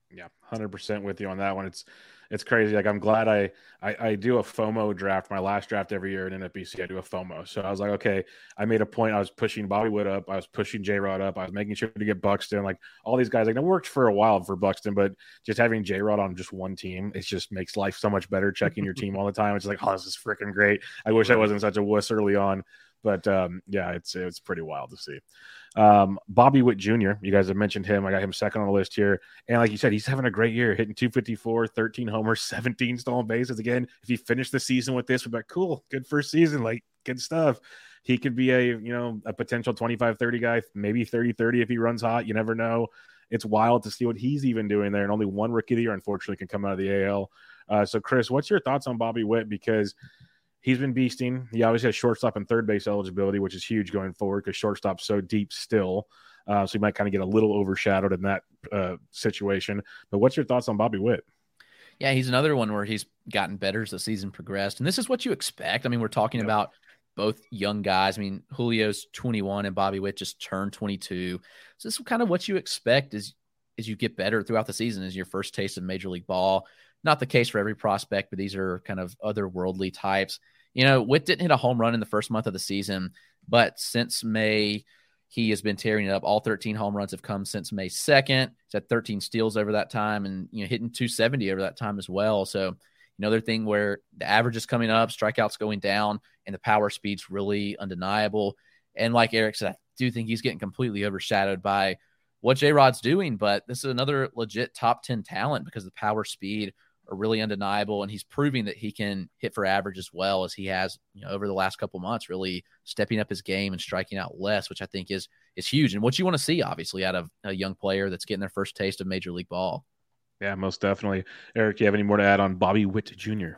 Yeah, one hundred percent with you on that one. It's it's crazy. Like I'm glad I, I I do a FOMO draft. My last draft every year in N F B C, I do a FOMO. So I was like, okay, I made a point. I was pushing Bobby Wood up. I was pushing J Rod up. I was making sure to get Buxton. Like all these guys, like it worked for a while for Buxton, but just having J Rod on just one team, it just makes life so much better. Checking your team all the time. It's like, oh, this is freaking great. I wish I wasn't such a wuss early on. But um, yeah, it's it's pretty wild to see. Um, Bobby Witt Junior, you guys have mentioned him. I got him second on the list here. And like you said, he's having a great year, hitting two fifty-four, thirteen homers, seventeen stolen bases. Again, if he finished the season with this, we'd be like, cool, good first season, like good stuff. He could be a, you know, a potential twenty-five thirty guy, maybe thirty thirty if he runs hot. You never know. It's wild to see what he's even doing there. And only one rookie of the year, unfortunately, can come out of the A L. Uh, so, Chris, what's your thoughts on Bobby Witt? Because he's been beasting. He obviously has shortstop and third base eligibility, which is huge going forward because shortstop's so deep still. Uh, so he might kind of get a little overshadowed in that uh, situation. But what's your thoughts on Bobby Witt? Yeah, he's another one where he's gotten better as the season progressed. And this is what you expect. I mean, we're talking yep. about both young guys. I mean, Julio's twenty-one and Bobby Witt just turned twenty-two. So this is kind of what you expect as, as you get better throughout the season as your first taste of Major League Ball. Not the case for every prospect, but these are kind of otherworldly types. You know, Witt didn't hit a home run in the first month of the season, but since May, he has been tearing it up. All thirteen home runs have come since May second. He's had thirteen steals over that time and, you know, hitting two seventy over that time as well. So another thing where the average is coming up, strikeouts going down, and the power speed's really undeniable. And like Eric said, I do think he's getting completely overshadowed by what J-Rod's doing, but this is another legit top ten talent because the power speed are really undeniable, and he's proving that he can hit for average as well as he has, you know, over the last couple months, really stepping up his game and striking out less, which I think is is huge. And what you want to see, obviously, out of a young player that's getting their first taste of Major League Ball. Yeah, most definitely. Eric, do you have any more to add on Bobby Witt Junior?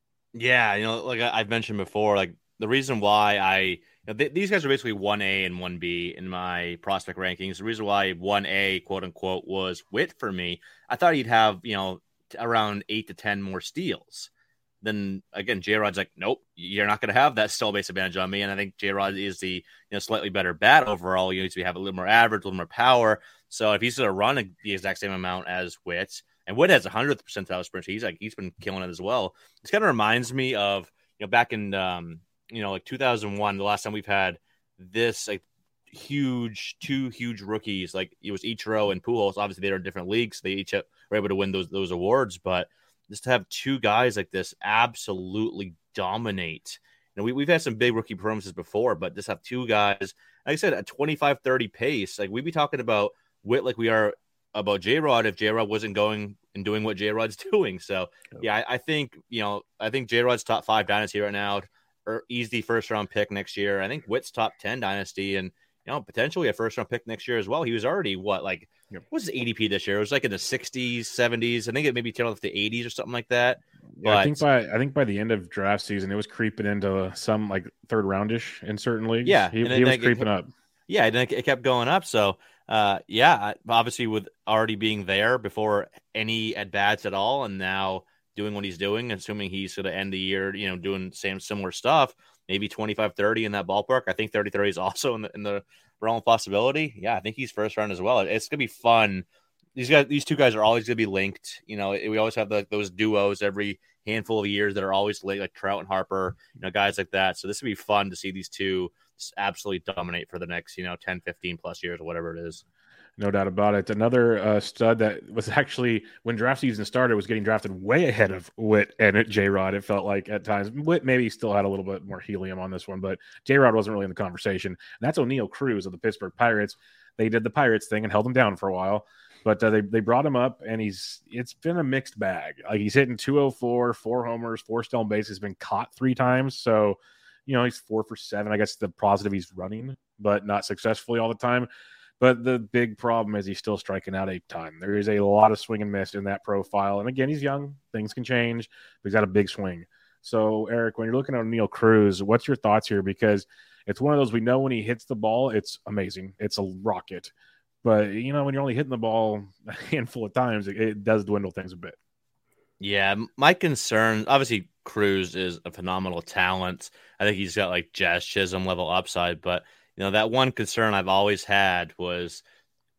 Yeah, you know, like I've mentioned before, like the reason why I, you know, th- these guys are basically one A and one B in my prospect rankings. The reason why one A, quote unquote, was Witt for me, I thought he'd have, you know, around eight to ten more steals. Then again, J-Rod's like, nope, you're not going to have that steal base advantage on me. And I think J-Rod is the, you know, slightly better bat overall. You need to have a little more average, a little more power. So if he's going to run a, the exact same amount as Witt, and Witt has a hundredth percentile sprint, he's like he's been killing it as well. This kind of reminds me of, you know, back in um, you know, like two thousand one, the last time we've had this like huge, two huge rookies, like it was Ichiro and Pujols. Obviously, they're in different leagues. They each have, were able to win those those awards, but just to have two guys like this absolutely dominate. You know, we, we've had some big rookie performances before, but just have two guys, like I said, a twenty-five thirty pace. Like we'd be talking about Witt like we are about J-Rod if J-Rod wasn't going and doing what J-Rod's doing. So, yeah, I, I think, you know, I think J-Rod's top five dynasty right now, or easy first round pick next year. I think Witt's top ten dynasty and, you know, potentially a first round pick next year as well. He was already what, like, yep. what was his A D P this year? It was like in the sixties, seventies. I think it maybe tailed off the eighties or something like that. Yeah, but, I think by I think by the end of draft season, it was creeping into some like third roundish in certain leagues. Yeah, he, he was creeping it, up. Yeah, and it kept going up. So, uh, yeah, obviously with already being there before any at bats at all, and now doing what he's doing, assuming he's going to end the year, you know, doing same similar stuff. Maybe twenty-five thirty in that ballpark. I think thirty thirty is also in the in the realm of possibility. Yeah, I think he's first round as well. It's gonna be fun. These guys, these two guys are always gonna be linked. You know, we always have the, those duos every handful of years that are always linked, like Trout and Harper. You know, guys like that. So this would be fun to see these two just absolutely dominate for the next, you know, ten, fifteen plus years or whatever it is. No doubt about it. Another uh, stud that was actually, when draft season started, was getting drafted way ahead of Witt and J-Rod, it felt like at times. Witt maybe still had a little bit more helium on this one, but J-Rod wasn't really in the conversation. And that's O'Neal Cruz of the Pittsburgh Pirates. They did the Pirates thing and held him down for a while, but uh, they, they brought him up, and he's it's been a mixed bag. Like he's hitting two oh four, four homers, four stolen bases, been caught three times. So, you know, he's four for seven. I guess the positive he's running, but not successfully all the time. But the big problem is he's still striking out a ton. There is a lot of swing and miss in that profile. And again, he's young. Things can change, but he's got a big swing. So, Eric, when you're looking at O'Neal Cruz, what's your thoughts here? Because it's one of those, we know when he hits the ball, it's amazing. It's a rocket. But, you know, when you're only hitting the ball a handful of times, it, it does dwindle things a bit. Yeah, my concern, obviously, Cruz is a phenomenal talent. I think he's got like Jazz Chisholm level upside, but you know, that one concern I've always had was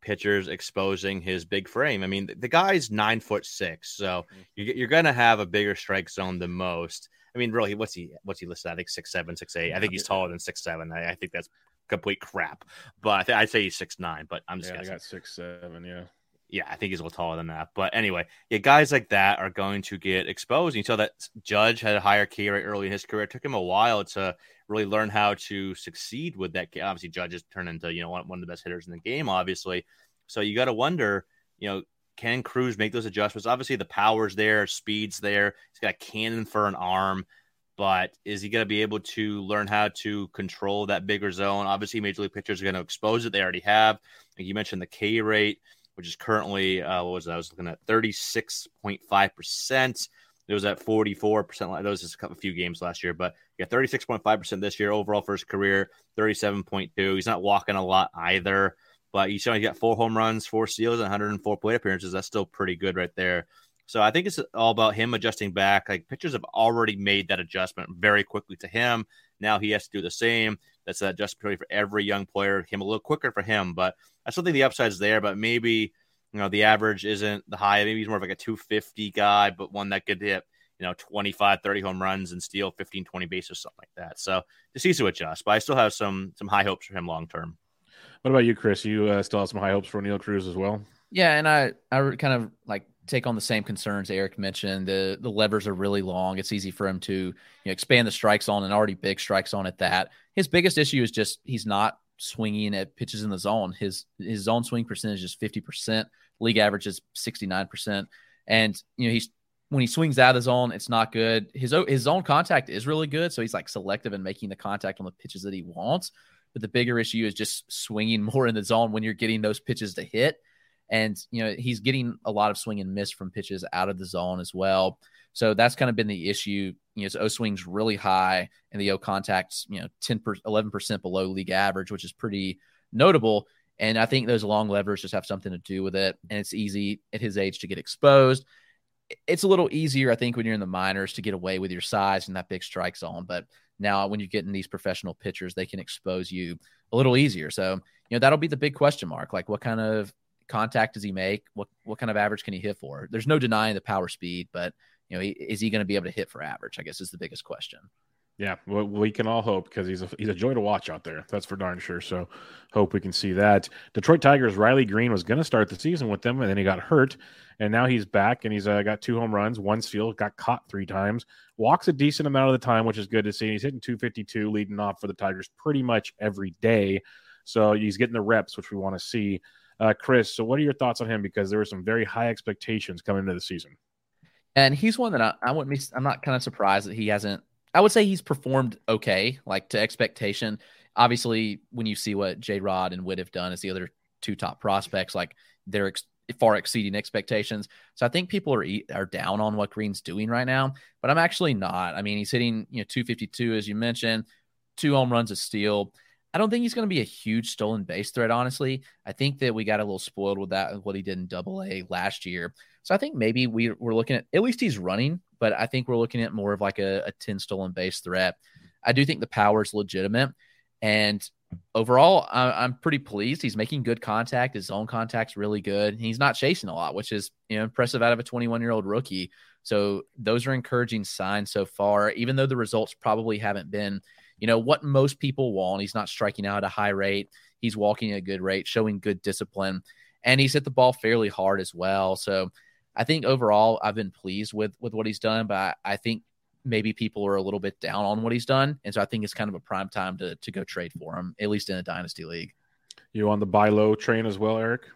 pitchers exposing his big frame. I mean, the guy's nine foot six, so you're going to have a bigger strike zone than most. I mean, really, what's he what's he listed? I think six seven, six eight. I think he's taller than six seven. I, I think that's complete crap. But I th- I'd say he's six nine. But I'm just yeah, guessing. I got six seven. Yeah. Yeah, I think he's a little taller than that. But anyway, yeah, guys like that are going to get exposed. And you saw that Judge had a higher K rate early in his career. It took him a while to really learn how to succeed with that. Obviously, Judge has turned into, you know, one, one of the best hitters in the game, obviously. So you got to wonder, you know, can Cruz make those adjustments? Obviously, the power's there, speed's there. He's got a cannon for an arm. But is he going to be able to learn how to control that bigger zone? Obviously, major league pitchers are going to expose it. They already have. Like you mentioned, the K rate, which is currently, uh, what was it? I was looking at thirty-six point five percent. It was at forty-four percent. That was just a couple, few games last year, but yeah, thirty-six point five percent this year overall for his career, thirty-seven point two. He's not walking a lot either, but he's only got four home runs, four steals, and one hundred four plate appearances. That's still pretty good right there. So I think it's all about him adjusting back. Like pitchers have already made that adjustment very quickly to him. Now he has to do the same. That's an adjustment period for every young player. Him a little quicker for him, but I still think the upside is there. But maybe, you know, the average isn't the high. Maybe he's more of like a two fifty guy, but one that could hit, you know, twenty-five, thirty home runs and steal fifteen, twenty bases, something like that. So just needs to adjust. But I still have some some high hopes for him long term. What about you, Chris? You uh, still have some high hopes for Neil Cruz as well? Yeah, and I I kind of like take on the same concerns Eric mentioned. The the levers are really long. It's easy for him to, you know, expand the strike zone, and already big strike zone at that. His biggest issue is just he's not swinging at pitches in the zone. His his zone swing percentage is fifty percent. League average is sixty-nine percent. And, you know, he's when he swings out of the zone, it's not good. His his zone contact is really good, so he's like selective in making the contact on the pitches that he wants. But the bigger issue is just swinging more in the zone when you're getting those pitches to hit. And, you know, he's getting a lot of swing and miss from pitches out of the zone as well. So that's kind of been the issue. You know, his O swing's really high and the O contact's, you know, ten, eleven percent below league average, which is pretty notable. And I think those long levers just have something to do with it. And it's easy at his age to get exposed. It's a little easier, I think, when you're in the minors to get away with your size and that big strike zone. But now when you get in these professional pitchers, they can expose you a little easier. So, you know, that'll be the big question mark. Like, what kind of contact does he make? What what kind of average can he hit for? There's no denying the power speed, but, you know, is he going to be able to hit for average, I guess, is the biggest question. Yeah, well, we can all hope, because he's a he's a joy to watch out there. That's for darn sure. So hope we can see that. Detroit Tigers, Riley Green was going to start the season with them, and then he got hurt, and now he's back, and he's uh, got two home runs, one steal, got caught three times, walks a decent amount of the time, which is good to see. He's hitting two fifty-two, leading off for the Tigers pretty much every day. So he's getting the reps, which we want to see. Uh, Chris, so what are your thoughts on him? Because there were some very high expectations coming into the season. And he's one that I, I wouldn't be, I'm not kind of surprised that he hasn't, I would say he's performed okay, like to expectation. Obviously, when you see what J-Rod and Witt have done as the other two top prospects, like they're ex- far exceeding expectations. So I think people are are down on what Green's doing right now, but I'm actually not. I mean, he's hitting, you know, two fifty-two, as you mentioned, two home runs, a steal. I don't think he's going to be a huge stolen base threat, honestly. I think that we got a little spoiled with that, with what he did in Double A last year. So I think maybe we, we're looking at, at least he's running, but I think we're looking at more of like a, a ten stolen base threat. I do think the power is legitimate. And overall, I, I'm pretty pleased. He's making good contact. His zone contact's really good. He's not chasing a lot, which is, you know, impressive out of a twenty-one-year-old rookie. So those are encouraging signs so far, even though the results probably haven't been, you know, what most people want. He's not striking out at a high rate. He's walking at a good rate, showing good discipline, and he's hit the ball fairly hard as well. So I think overall I've been pleased with, with what he's done, but I, I think maybe people are a little bit down on what he's done. And so I think it's kind of a prime time to, to go trade for him, at least in a dynasty league. You on the buy low train as well, Eric?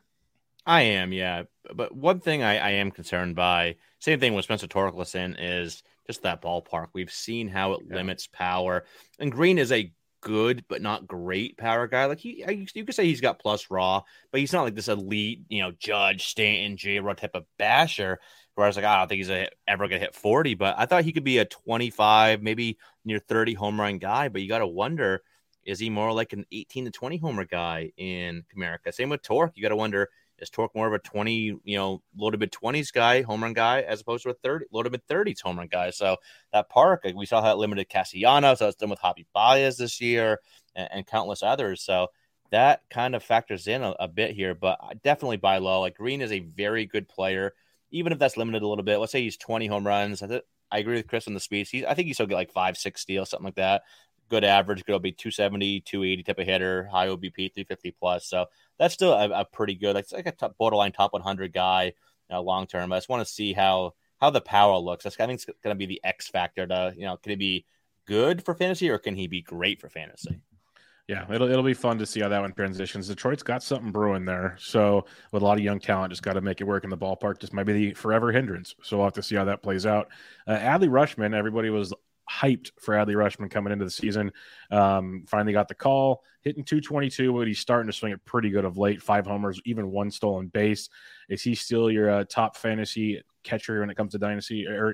I am, yeah. But one thing I, I am concerned by, same thing with Spencer Torkelson, is just that ballpark. We've seen how it yeah. limits power. And Green is a good but not great power guy. Like he, you could say he's got plus raw, but he's not like this elite, you know, Judge, Stanton, J-Rod type of basher. Where I was like, oh, I don't think he's a, ever going to hit forty, but I thought he could be a twenty-five, maybe near thirty home run guy. But you got to wonder, is he more like an eighteen to twenty homer guy in America? Same with Torque. You got to wonder, is Torque more of a twenty, you know, low to mid twenties guy, home run guy, as opposed to a thirty, low to mid thirties home run guy? So that park, like, we saw how it limited Castellanos. So it's done with Javi Baez this year and, and countless others. So that kind of factors in a, a bit here, but I definitely buy low. Like Green is a very good player, even if that's limited a little bit. Let's say he's twenty home runs. I, th- I agree with Chris on the speeds. He, I think he still get like five, six steals, something like that. Good average, could be two seventy, two eighty type of hitter, high O B P, three fifty plus. So that's still a, a pretty good, like, it's like a top, borderline top one hundred guy uh, long term. I just want to see how how the power looks. That's, I think it's going to be the X factor to, you know, can he be good for fantasy or can he be great for fantasy? Yeah, it'll it'll be fun to see how that one transitions. Detroit's got something brewing there, so with a lot of young talent, just got to make it work in the ballpark. Just might be the forever hindrance. So we'll have to see how that plays out. Uh, Adley Rutschman, everybody was hyped for Adley Rutschman coming into the season. Um, finally got the call, hitting two twenty-two, but he's starting to swing it pretty good of late. Five homers, even one stolen base. Is he still your uh, top fantasy catcher when it comes to dynasty, Eric?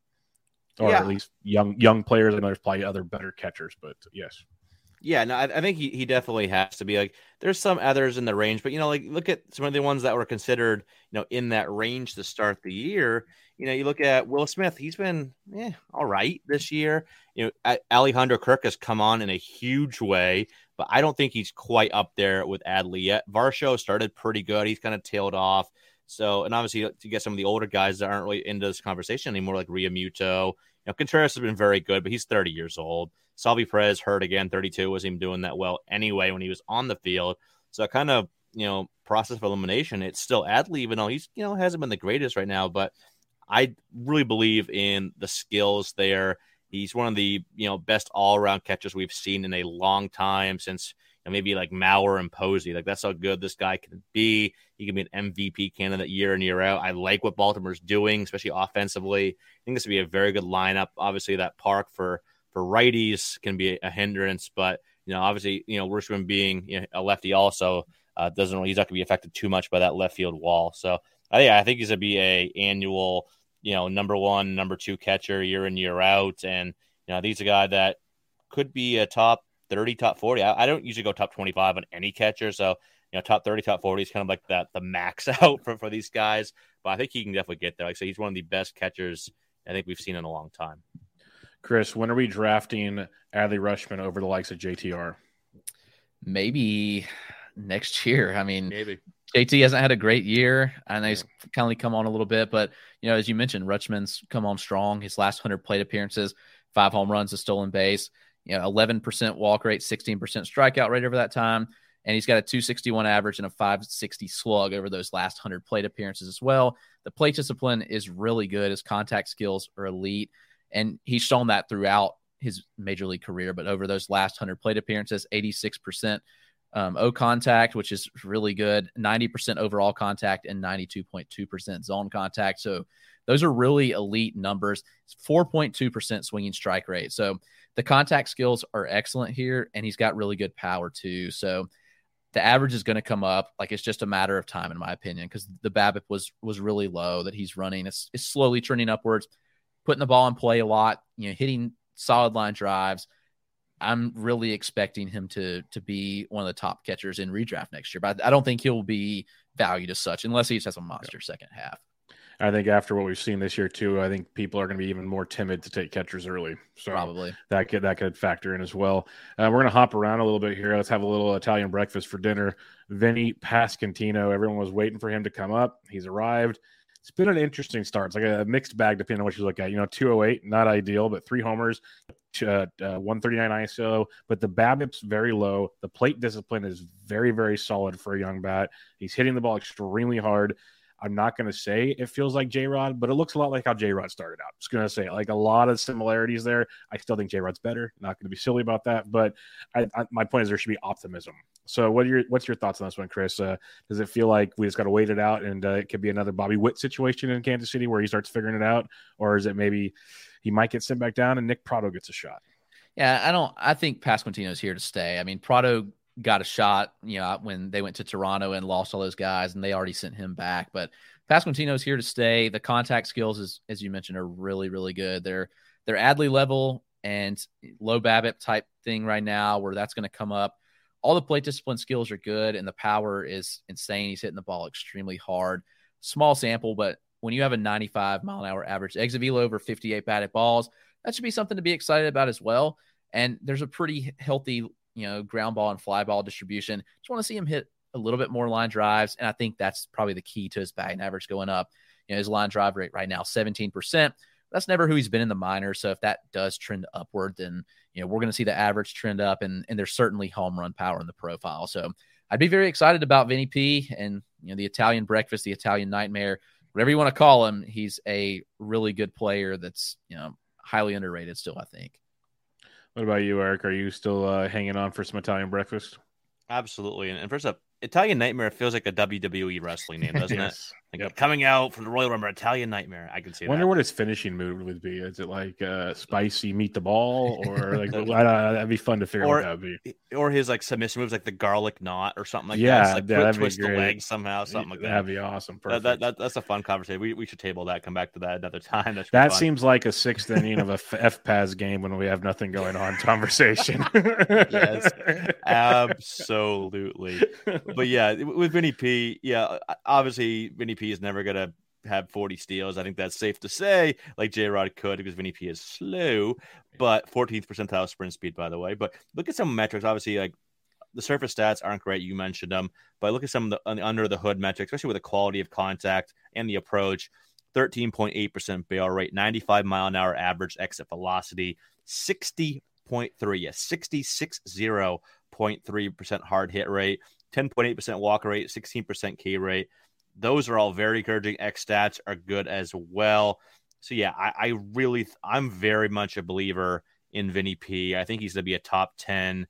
Or yeah. at least young young players. I know there's probably other better catchers, but yes. Yeah, no, I, I think he, he definitely has to be. Like, there's some others in the range, but, you know, like, look at some of the ones that were considered, you know, in that range to start the year. You know, you look at Will Smith, he's been, eh, all right this year. You know, Alejandro Kirk has come on in a huge way, but I don't think he's quite up there with Adley yet. Varsho started pretty good. He's kind of tailed off. So, and obviously to get some of the older guys that aren't really into this conversation anymore, like Realmuto, you know, Contreras has been very good, but he's thirty years old. Salvi Perez hurt again, thirty-two, wasn't even doing that well anyway when he was on the field. So kind of, you know, process of elimination, it's still Adley, even though he's, you know, hasn't been the greatest right now, but I really believe in the skills there. He's one of the, you know, best all-around catchers we've seen in a long time since, you know, maybe like Mauer and Posey. Like, that's how good this guy can be. He can be an M V P candidate year in, year out. I like what Baltimore's doing, especially offensively. I think this would be a very good lineup. Obviously, that park for for righties can be a hindrance, but, you know, obviously, you know, Rutschman being, you know, a lefty also uh, doesn't really, he's not going to be affected too much by that left field wall. So I think I think he's going to be a annual, you know, number one, number two catcher year in, year out, and, you know, he's a guy that could be a top thirty, top forty. I, I don't usually go top twenty-five on any catcher, so, you know, top thirty, top forty is kind of like that the max out for, for these guys. But I think he can definitely get there. Like I say, he's one of the best catchers I think we've seen in a long time. Chris, when are we drafting Adley Rutschman over the likes of J T R? Maybe next year. I mean, maybe J T hasn't had a great year. I know he's kind of come on a little bit, but, you know, as you mentioned, Rutschman's come on strong. His last one hundred plate appearances, five home runs, a stolen base, you know, eleven percent walk rate, sixteen percent strikeout rate over that time. And he's got a two sixty-one average and a five sixty slug over those last one hundred plate appearances as well. The plate discipline is really good. His contact skills are elite. And he's shown that throughout his major league career. But over those last one hundred plate appearances, eighty-six percent um, O contact, which is really good, ninety percent overall contact, and ninety-two point two percent zone contact. So those are really elite numbers. It's four point two percent swinging strike rate. So the contact skills are excellent here, and he's got really good power too. So the average is going to come up. Like, it's just a matter of time, in my opinion, because the BABIP was was really low that he's running. It's, it's slowly trending upwards, putting the ball in play a lot, you know, hitting solid line drives. I'm really expecting him to to be one of the top catchers in redraft next year, but I don't think he'll be valued as such unless he just has a monster yeah. second half. I think after what we've seen this year too, I think people are going to be even more timid to take catchers early. So probably that could that could factor in as well. Uh, we're going to hop around a little bit here. Let's have a little Italian breakfast for dinner. Vinny Pasquantino. Everyone was waiting for him to come up. He's arrived. It's been an interesting start. It's like a mixed bag depending on what you look at. You know, two oh eight, not ideal, but three homers, uh, uh, one thirty-nine I S O. But the BABIP's very low. The plate discipline is very, very solid for a young bat. He's hitting the ball extremely hard. I'm not going to say it feels like J-Rod, but it looks a lot like how J-Rod started out. I'm just going to say, like, a lot of similarities there. I still think J-Rod's better. Not going to be silly about that, but I, I, my point is there should be optimism. So what are your, what's your thoughts on this one, Chris? Uh, does it feel like we just got to wait it out and uh, it could be another Bobby Witt situation in Kansas City where he starts figuring it out? Or is it maybe he might get sent back down and Nick Prado gets a shot? Yeah, I don't – I think Pasquantino's here to stay. I mean, Prado – got a shot, you know, when they went to Toronto and lost all those guys, and they already sent him back. But Pasquantino's here to stay. The contact skills, is, as you mentioned, are really, really good. They're they're Adley level and low BABIP type thing right now, where that's going to come up. All the plate discipline skills are good, and the power is insane. He's hitting the ball extremely hard. Small sample, but when you have a ninety-five mile an hour average exit velo over fifty-eight batted balls, that should be something to be excited about as well. And there's a pretty healthy you know, ground ball and fly ball distribution. Just want to see him hit a little bit more line drives. And I think that's probably the key to his batting average going up. You know, his line drive rate right now, seventeen percent. That's never who he's been in the minors. So if that does trend upward, then, you know, we're going to see the average trend up, and, and there's certainly home run power in the profile. So I'd be very excited about Vinny P and, you know, the Italian breakfast, the Italian nightmare, whatever you want to call him. He's a really good player that's, you know, highly underrated still, I think. What about you, Eric? Are you still uh, hanging on for some Italian breakfast? Absolutely. And, and first up, Italian Nightmare feels like a W W E wrestling name, doesn't yes. it? Like yep. Coming out from the Royal Rumble, Italian Nightmare. I can see I wonder that. what his finishing move would be. Is it like uh, spicy meet the ball, or like uh, that'd be fun to figure or, out what that would be. Or his like submission moves, like the garlic knot or something like yeah, that. Like yeah, that'd twist be the great. leg somehow, something like that. That'd be awesome. Perfect. That, that, that, that's a fun conversation. We, we should table that. Come back to that another time. That, that fun. seems like a sixth inning of a F P A S game when we have nothing going on conversation. Yes, absolutely. But yeah, with Vinny P, yeah, obviously Vinny P is never gonna have forty steals. I think that's safe to say. Like J-Rod could, because Vinny P is slow, but fourteenth percentile sprint speed, by the way. But look at some metrics. Obviously, like the surface stats aren't great. You mentioned them, but look at some of the, on the under the hood metrics, especially with the quality of contact and the approach. thirteen point eight percent barrel rate, ninety-five mile an hour average exit velocity, sixty point three, yes, sixty-six point three percent hard hit rate, ten point eight percent walk rate, sixteen percent K rate. Those are all very encouraging. X stats are good as well. So yeah, I, I really, I'm very much a believer in Vinny P. I think he's going to be a top ten,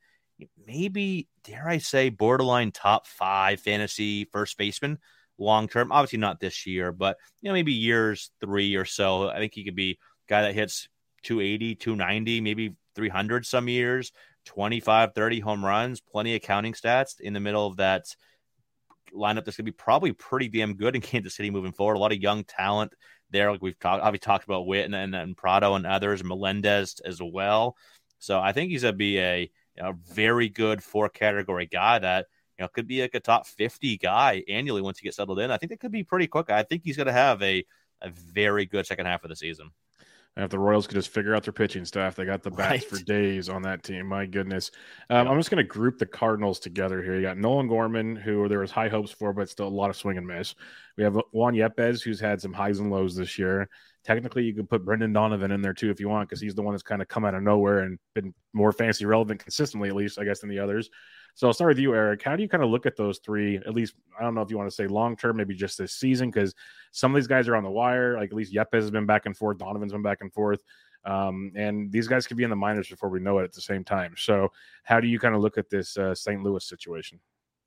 maybe, dare I say, borderline top five fantasy first baseman long term. Obviously not this year, but you know, maybe years three or so. I think he could be a guy that hits two eighty, two ninety, maybe three hundred some years, twenty-five, thirty home runs, plenty of counting stats in the middle of that lineup that's going to be probably pretty damn good in Kansas City moving forward. A lot of young talent there. Like we've talked, obviously talked about Witt and, and, and Prado and others, Melendez as well. So I think he's going to be a you know, very good four category guy that, you know, could be like a top fifty guy annually once he gets settled in. I think that could be pretty quick. I think he's going to have a, a very good second half of the season. And if the Royals could just figure out their pitching staff, they got the bats Right. for days on that team. My goodness. Um, Yeah. I'm just going to group the Cardinals together here. You got Nolan Gorman, who there was high hopes for, but still a lot of swing and miss. We have Juan Yepez, who's had some highs and lows this year. Technically, you could put Brendan Donovan in there too if you want, because he's the one that's kind of come out of nowhere and been more fantasy relevant consistently, at least, I guess, than the others. So I'll start with you, Eric. How do you kind of look at those three, at least, I don't know if you want to say long-term, maybe just this season, because some of these guys are on the wire. Like at least Yepez has been back and forth. Donovan's been back and forth. Um, and these guys could be in the minors before we know it at the same time. So how do you kind of look at this uh, Saint Louis situation?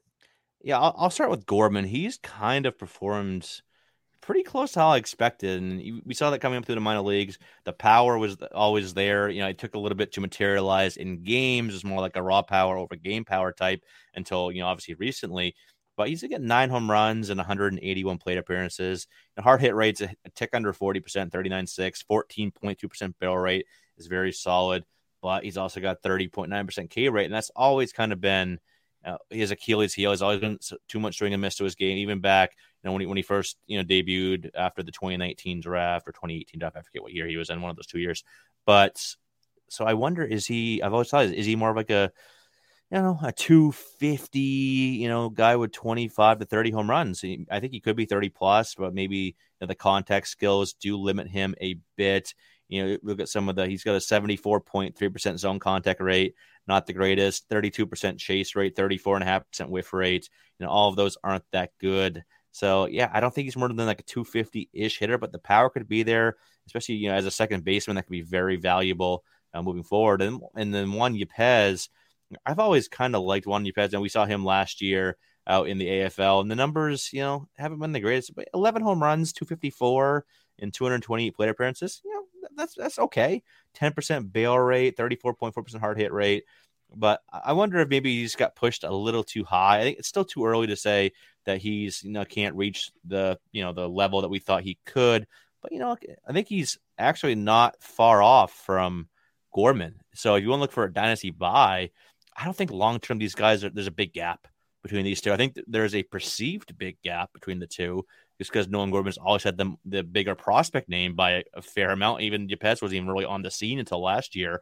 Yeah, I'll, I'll start with Gorman. He's kind of performed pretty close to how I expected. And we saw that coming up through the minor leagues. The power was always there. You know, it took a little bit to materialize in games. It's more like a raw power over game power type until, you know, obviously recently. But he's getting nine home runs and one hundred eighty-one plate appearances. And hard hit rate's a, a tick under forty percent, thirty-nine point six, fourteen point two percent barrel rate is very solid. But he's also got thirty point nine percent K rate. And that's always kind of been uh, his Achilles heel. He's always been too much swing and miss to his game, even back, you know, when he, when he first, you know, debuted after the twenty nineteen draft or twenty eighteen draft. I forget what year he was in, one of those two years. But so I wonder, is he, I've always thought, is he more of like a, you know, a two fifty, you know, guy with twenty-five to thirty home runs. He, I think he could be thirty plus, but maybe you know, the contact skills do limit him a bit. You know, look at some of the, he's got a seventy-four point three percent zone contact rate, not the greatest, thirty-two percent chase rate, thirty-four point five percent whiff rate. You know, all of those aren't that good. So, yeah, I don't think he's more than like a two fifty-ish hitter, but the power could be there, especially, you know, as a second baseman, that could be very valuable uh, moving forward. And, and then Juan Yepez, I've always kind of liked Juan Yepez, and we saw him last year out in the A F L, and the numbers, you know, haven't been the greatest, but eleven home runs, two fifty-four, and two hundred twenty-eight plate appearances, you know, that's that's okay. ten percent bail rate, thirty-four point four percent hard hit rate, but I wonder if maybe he's got pushed a little too high. I think it's still too early to say that he's, you know, can't reach the, you know, the level that we thought he could, but, you know, I think he's actually not far off from Gorman. So if you want to look for a dynasty buy, I don't think long-term these guys are, there's a big gap between these two. I think there's a perceived big gap between the two just because Nolan Gorman's always had the, the bigger prospect name by a, a fair amount. Even Yepez wasn't even really on the scene until last year.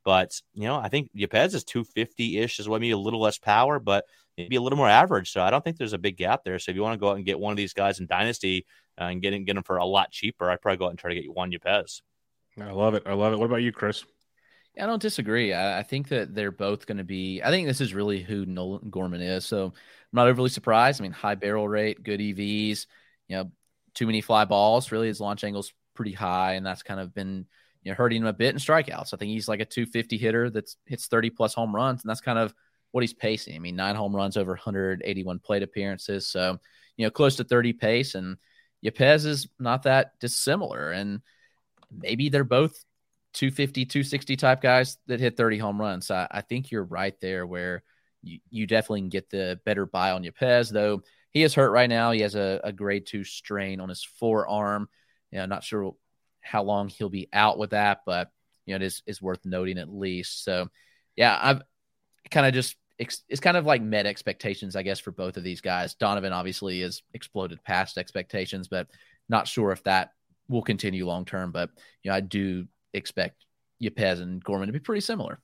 But, you know, I think Yepez is two fifty-ish as well, maybe a little less power, but maybe a little more average. So I don't think there's a big gap there. So if you want to go out and get one of these guys in Dynasty uh, and get, in, get them for a lot cheaper, I'd probably go out and try to get you Juan Yepez. I love it. I love it. What about you, Chris? Yeah, I don't disagree. I, I think that they're both going to be – I think this is really who Nolan Gorman is. So I'm not overly surprised. I mean, high barrel rate, good E Vs, you know, too many fly balls. Really, his launch angle's pretty high, and that's kind of been – you know, hurting him a bit in strikeouts. I think he's like a two fifty hitter that hits thirty plus home runs, and that's kind of what he's pacing. I mean, nine home runs over one hundred eighty-one plate appearances. So, you know, close to thirty pace, and Yepez is not that dissimilar. And maybe they're both two fifty, two sixty type guys that hit thirty home runs. So I, I think you're right there where you, you definitely can get the better buy on Yepez, though he is hurt right now. He has a, a grade two strain on his forearm. You know, not sure how long he'll be out with that, but you know, it is, is worth noting at least. So yeah, I've kind of just, it's kind of like met expectations, I guess, for both of these guys. Donovan obviously has exploded past expectations, but not sure if that will continue long-term, but you know, I do expect Yepez and Gorman to be pretty similar.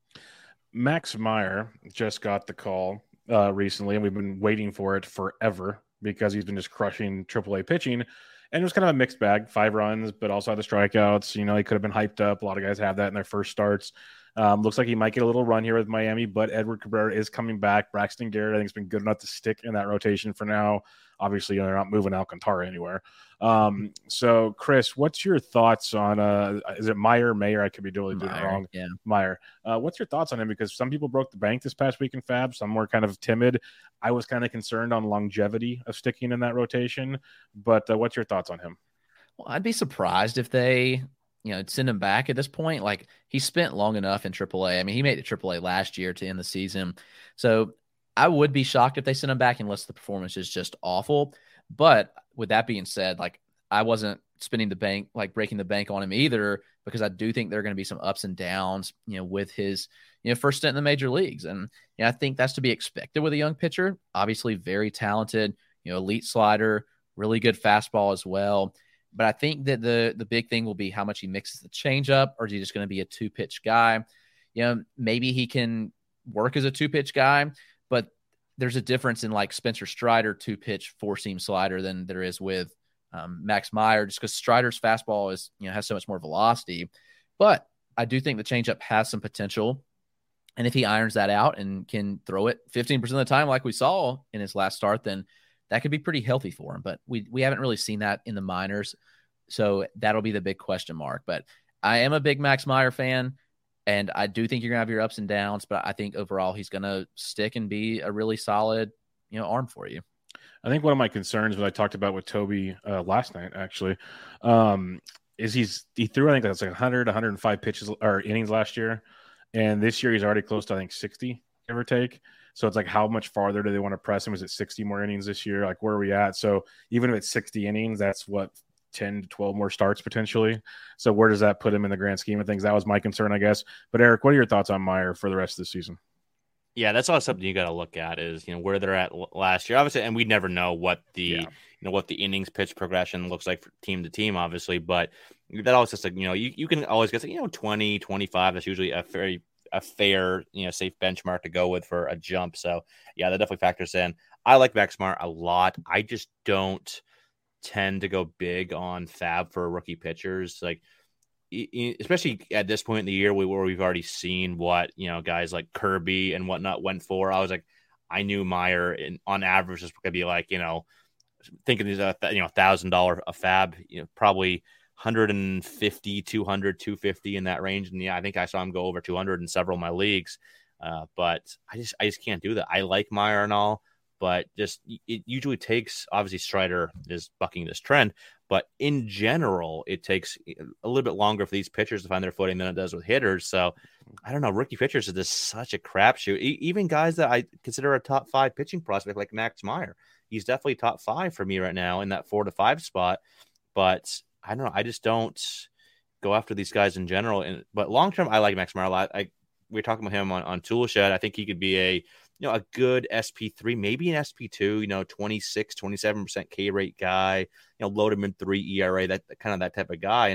Max Meyer just got the call uh, recently, and we've been waiting for it forever because he's been just crushing triple A pitching. And it was kind of a mixed bag, five runs, but also had the strikeouts. You know, he could have been hyped up. A lot of guys have that in their first starts. Um, looks like he might get a little run here with Miami, but Edward Cabrera is coming back. Braxton Garrett, I think, has been good enough to stick in that rotation for now. Obviously, you know, they're not moving Alcantara anywhere. Um, so, Chris, what's your thoughts on uh, – is it Meyer, Mayer? I could be totally doing it wrong. Yeah. Meyer. Uh, what's your thoughts on him? Because some people broke the bank this past week in Fab. Some were kind of timid. I was kind of concerned on longevity of sticking in that rotation. But uh, what's your thoughts on him? Well, I'd be surprised if they – you know, send him back at this point. Like, he spent long enough in triple A. I mean, he made it triple A last year to end the season. So I would be shocked if they sent him back unless the performance is just awful. But with that being said, like, I wasn't spending the bank, like breaking the bank on him either, because I do think there are going to be some ups and downs, you know, with his, you know, first stint in the major leagues. And you know, I think that's to be expected with a young pitcher. Obviously very talented, you know, elite slider, really good fastball as well. But I think that the the big thing will be how much he mixes the changeup, or is he just going to be a two-pitch guy? You know, maybe he can work as a two-pitch guy, but there's a difference in like Spencer Strider two-pitch four-seam slider than there is with um, Max Meyer, just because Strider's fastball is, you know, has so much more velocity. But I do think the changeup has some potential. And if he irons that out and can throw it fifteen percent of the time like we saw in his last start, then that could be pretty healthy for him. But we we haven't really seen that in the minors. So that'll be the big question mark. But I am a big Max Meyer fan, and I do think you're going to have your ups and downs. But I think overall he's going to stick and be a really solid, you know, arm for you. I think one of my concerns, what I talked about with Toby uh, last night, actually, um, is he's he threw, I think that's like one hundred, one hundred five pitches or innings last year. And this year he's already close to, I think, sixty, give or take. So it's like, how much farther do they want to press him? Is it sixty more innings this year? Like, where are we at? So even if it's sixty innings, that's what, ten to twelve more starts potentially. So where does that put him in the grand scheme of things? That was my concern, I guess. But Eric, what are your thoughts on Meyer for the rest of the season? Yeah, that's all something you got to look at is, you know, where they're at last year, obviously. And we never know what the, yeah. you know, what the innings pitch progression looks like for team to team, obviously. But that always just like, you know, you, you can always get, you know, twenty, twenty-five. That's usually a very, a fair, you know, safe benchmark to go with for a jump. So yeah, that definitely factors in. I like Max Meyer a lot. I just don't tend to go big on Fab for rookie pitchers. Like, especially at this point in the year where we've already seen what, you know, guys like Kirby and whatnot went for. I was like, I knew Meyer in, on average is going to be like, you know, thinking he's a, you know, thousand dollar a Fab, you know, probably one fifty, two hundred, two fifty in that range. And yeah, I think I saw him go over two hundred in several of my leagues. Uh, but I just, I just can't do that. I like Meyer and all, but just, it usually takes, obviously Strider is bucking this trend, but in general, it takes a little bit longer for these pitchers to find their footing than it does with hitters. So I don't know, rookie pitchers are just such a crapshoot. Even guys that I consider a top five pitching prospect, like Max Meyer, he's definitely top five for me right now in that four to five spot. But I don't know. I just don't go after these guys in general. And but long term, I like Max Meyer a lot. I we were talking about him on, on Toolshed. I think he could be a you know a good S P three, maybe an S P two. You know, twenty-six, twenty-seven percent K rate guy. You know, low to mid three E R A. That kind of that type of guy. And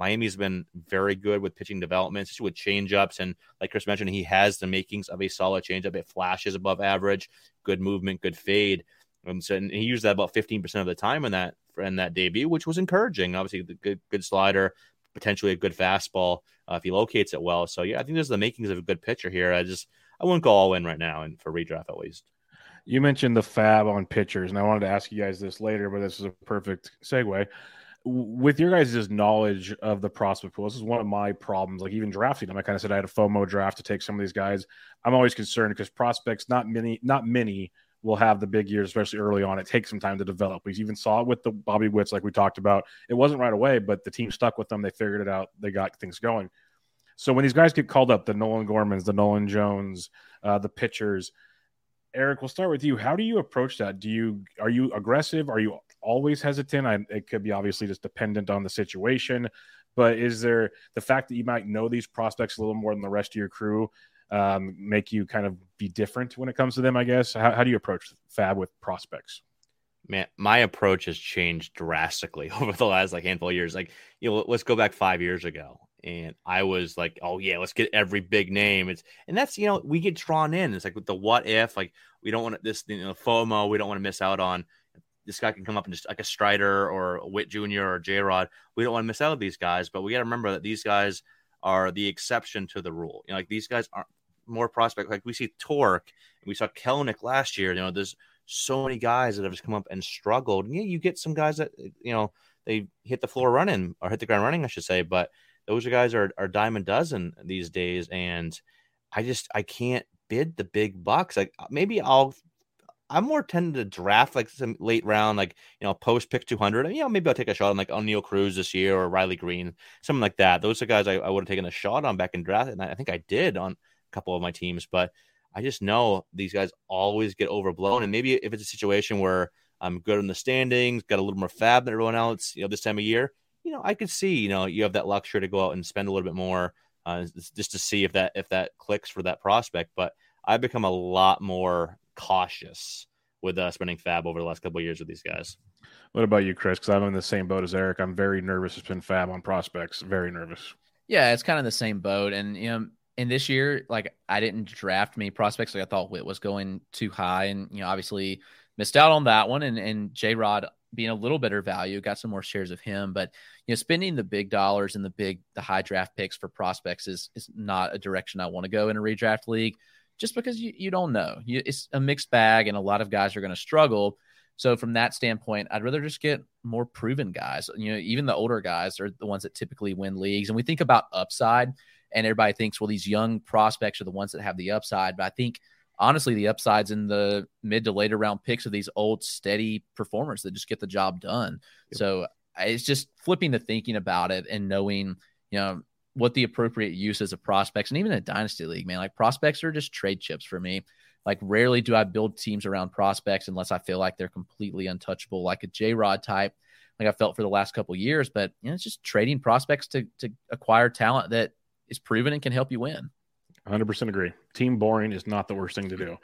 Miami's been very good with pitching development, especially with changeups. And like Chris mentioned, he has the makings of a solid changeup. It flashes above average, good movement, good fade. And so and he used that about fifteen percent of the time in that in that debut, which was encouraging. Obviously, the good good slider, potentially a good fastball uh, if he locates it well. So yeah, I think there's the makings of a good pitcher here. I just I wouldn't go all in right now, and for redraft at least. You mentioned the fab on pitchers, and I wanted to ask you guys this later, but this is a perfect segue. With your guys' knowledge of the prospect pool, this is one of my problems. Like even drafting them, I kind of said I had a FOMO draft to take some of these guys. I'm always concerned because prospects, not many, not many will have the big years, especially early on. It takes some time to develop. We even saw it with the Bobby Witts, like we talked about. It wasn't right away, but the team stuck with them. They figured it out. They got things going. So when these guys get called up, the Nolan Gormans, the Nolan Jones, uh, the pitchers, Eric, we'll start with you. How do you approach that? Do you are you aggressive? Are you always hesitant? I, it could be obviously just dependent on the situation, but is there the fact that you might know these prospects a little more than the rest of your crew um, make you kind of be different when it comes to them? I guess. How, how do you approach fab with prospects? Man, my approach has changed drastically over the last like handful of years. Like, you know, let's go back five years ago. And I was like, oh, yeah, let's get every big name. It's and that's, you know, we get drawn in. It's like with the what if, like, we don't want to, this, you know, FOMO, we don't want to miss out on this guy can come up and just like a Strider or a Witt Junior or J-Rod. We don't want to miss out on these guys, but we got to remember that these guys are the exception to the rule. You know, like these guys aren't more prospect. Like we see Torque and we saw Kelenic last year. You know, there's so many guys that have just come up and struggled. And yeah, you get some guys that, you know, they hit the floor running or hit the ground running, I should say, but those are guys are, are dime a dozen these days. And I just, I can't bid the big bucks. Like maybe I'll, I'm more tended to draft like some late round, like, you know, post pick two hundred. You know, maybe I'll take a shot on like O'Neal Cruz this year or Riley Green, something like that. Those are guys I, I would have taken a shot on back in draft. And I think I did on a couple of my teams, but I just know these guys always get overblown. And maybe if it's a situation where I'm good in the standings, got a little more fab than everyone else, you know, this time of year, you know, I could see, you know, you have that luxury to go out and spend a little bit more uh, just to see if that if that clicks for that prospect. But I've become a lot more cautious with uh, spending fab over the last couple of years with these guys. What about you, Chris? Because I'm in the same boat as Eric. I'm very nervous to spend fab on prospects. Very nervous. Yeah, it's kind of the same boat. And, you know, in this year, like I didn't draft many prospects. Like I thought Witt was going too high and, you know, obviously missed out on that one. And, and J-Rod being a little better value, got some more shares of him. But, you know, spending the big dollars and the big, the high draft picks for prospects is, is not a direction I want to go in a redraft league just because you, you don't know. You, it's a mixed bag and a lot of guys are going to struggle. So from that standpoint, I'd rather just get more proven guys. You know, even the older guys are the ones that typically win leagues. And we think about upside and everybody thinks, well, these young prospects are the ones that have the upside. But I think honestly, the upside's in the mid to later round picks of these old steady performers that just get the job done. Yep. So it's just flipping the thinking about it and knowing, you know, what the appropriate use is of prospects. And even in a dynasty league, man, like prospects are just trade chips for me. Like rarely do I build teams around prospects unless I feel like they're completely untouchable, like a J-Rod type, like I felt for the last couple of years. But you know, it's just trading prospects to to acquire talent that is proven and can help you win. one hundred percent agree. Team boring is not the worst thing to do.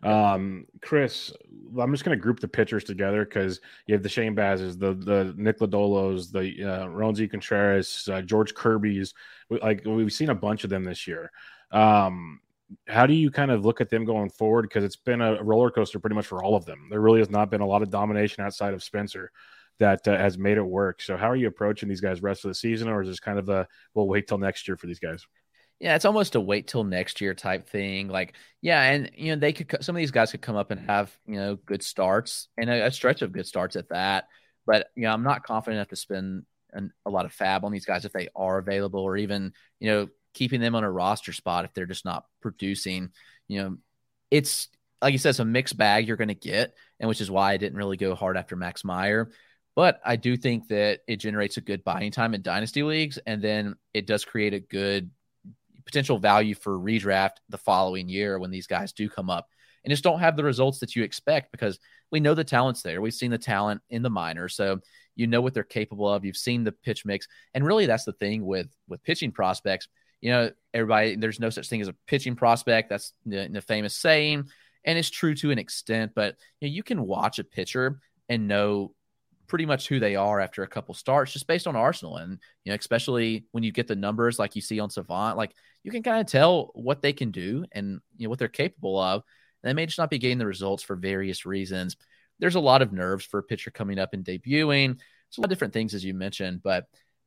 Um, Chris, I'm just going to group the pitchers together because you have the Shane Bazes, the the Nick Lodolos, the uh, Ronzi Contreras, uh, George Kirby's. Like we've seen a bunch of them this year. Um, how do you kind of look at them going forward? Because it's been a roller coaster pretty much for all of them. There really has not been a lot of domination outside of Spencer that uh, has made it work. So how are you approaching these guys rest of the season, or is this kind of a we'll wait till next year for these guys? Yeah, it's almost a wait till next year type thing. Like, yeah, and you know, they could some of these guys could come up and have, you know, good starts and a, a stretch of good starts at that. But you know, I'm not confident enough to spend an, a lot of fab on these guys if they are available, or even, you know, keeping them on a roster spot if they're just not producing. You know, it's like you said, it's a mixed bag you're going to get, and which is why I didn't really go hard after Max Meyer. But I do think that it generates a good buying time in dynasty leagues, and then it does create a good potential value for redraft the following year when these guys do come up and just don't have the results that you expect, because we know the talent's there. We've seen the talent in the minors, so you know what they're capable of. You've seen the pitch mix, and really that's the thing with with pitching prospects. You know, everybody, there's no such thing as a pitching prospect. That's the, the famous saying, and it's true to an extent. But you know, you can watch a pitcher and know pretty much who they are after a couple starts, just based on Arsenal. And, you know, especially when you get the numbers like you see on Savant, like you can kind of tell what they can do and, you know, what they're capable of. And they may just not be getting the results for various reasons. There's a lot of nerves for a pitcher coming up and debuting. It's a lot of different things, as you mentioned, but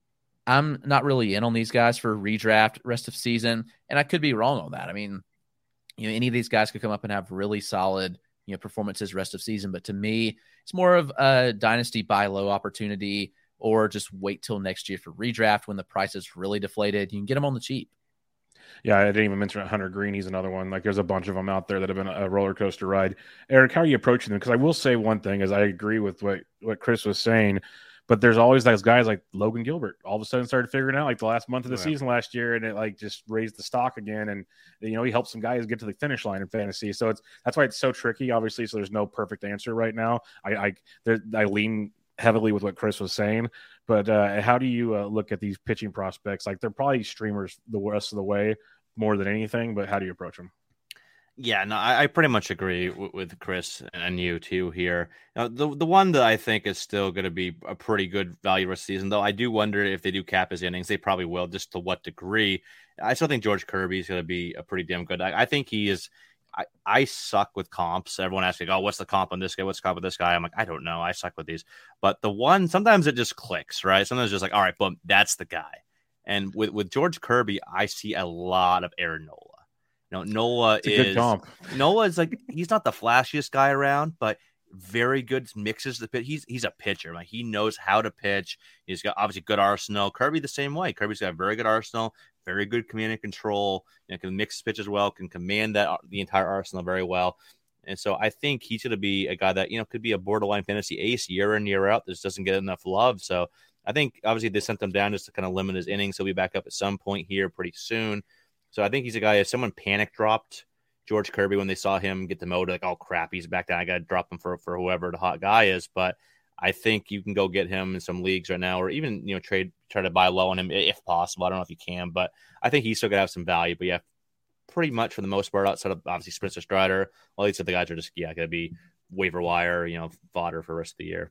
I'm not really in on these guys for redraft rest of season. And I could be wrong on that. I mean, you know, any of these guys could come up and have really solid, you know, performances rest of season. But to me, it's more of a dynasty buy low opportunity, or just wait till next year for redraft when the price is really deflated. You can get them on the cheap. Yeah, I didn't even mention Hunter Green. He's another one. Like, there's a bunch of them out there that have been a roller coaster ride. Eric, how are you approaching them? Because I will say one thing is I agree with what, what Chris was saying, but there's always those guys like Logan Gilbert all of a sudden started figuring out like the last month of the yeah. season last year, and it like just raised the stock again. And, you know, he helped some guys get to the finish line in fantasy. So it's, that's why it's so tricky, obviously. So there's no perfect answer right now. I, I, there, I lean heavily with what Chris was saying, but uh, how do you uh, look at these pitching prospects? Like, they're probably streamers the rest of the way more than anything, but how do you approach them? Yeah, no, I, I pretty much agree with, with Chris and you too here. Now, the the one that I think is still going to be a pretty good value rest season, though, I do wonder if they do cap his innings. They probably will, just to what degree. I still think George Kirby is going to be a pretty damn good. I, I think he is. I, I suck with comps. Everyone asks me, "Oh, what's the comp on this guy? What's the comp on this guy?" I'm like, I don't know. I suck with these. But the one, sometimes it just clicks, right? Sometimes it's just like, all right, boom, that's the guy. And with with George Kirby, I see a lot of Aaron Nola. No, Nola it's a is good comp. Nola is like, he's not the flashiest guy around, but very good mixes the pitch. He's he's a pitcher. Like, he knows how to pitch. He's got obviously good arsenal. Kirby the same way. Kirby's got a very good arsenal, very good command and control. You know, can mix his pitch as well. Can command that the entire arsenal very well. And so I think he's going to be a guy that, you know, could be a borderline fantasy ace year in, year out. This doesn't get enough love. So I think obviously they sent him down just to kind of limit his innings. He'll be back up at some point here pretty soon. So I think he's a guy, if someone panic dropped George Kirby when they saw him get demoted, like, oh, crap, he's back down. I got to drop him for, for whoever the hot guy is. But I think you can go get him in some leagues right now, or even, you know, trade, try to buy low on him if possible. I don't know if you can, but I think he's still going to have some value. But yeah, pretty much for the most part, outside of obviously Spencer Strider, all these other guys are just, yeah, going to be waiver wire, you know, fodder for the rest of the year.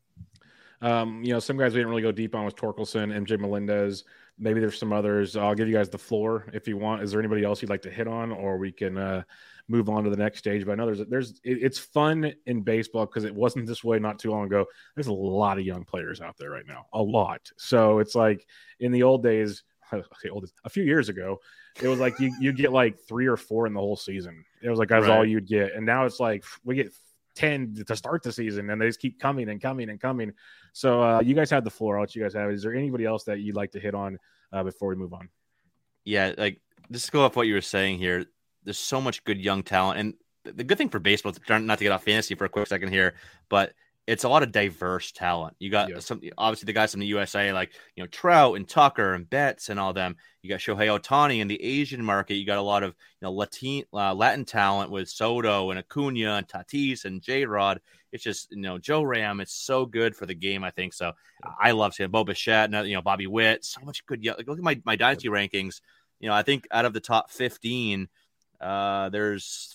Um, you know, some guys we didn't really go deep on was Torkelson, M J Melendez. Maybe there's some others. I'll give you guys the floor if you want. Is there anybody else you'd like to hit on, or we can uh, move on to the next stage? But I know there's, there's, it, it's fun in baseball because it wasn't this way not too long ago. There's a lot of young players out there right now, a lot. So it's like in the old days, okay, old days, a few years ago, it was like you you get like three or four in the whole season. It was like that's right. all you'd get, and now it's like we get ten to start the season, and they just keep coming and coming and coming. So uh, you guys have the floor. I'll let you guys have it. Is there anybody else that you'd like to hit on uh, before we move on? Yeah, like just to go off what you were saying here, there's so much good young talent. And the good thing for baseball, not to get off fantasy for a quick second here, but it's a lot of diverse talent. You got yeah. some, obviously the guys from the U S A, like, you know, Trout and Tucker and Betts and all them. You got Shohei Ohtani in the Asian market. You got a lot of, you know, Latin, uh, Latin talent with Soto and Acuna and Tatis and J-Rod. It's just, you know, Joe Ram. It's so good for the game, I think. So I love seeing Bo Bichette, you know, Bobby Witt. So much good. Like, look at my, my dynasty rankings. You know, I think out of the top fifteen, uh, there's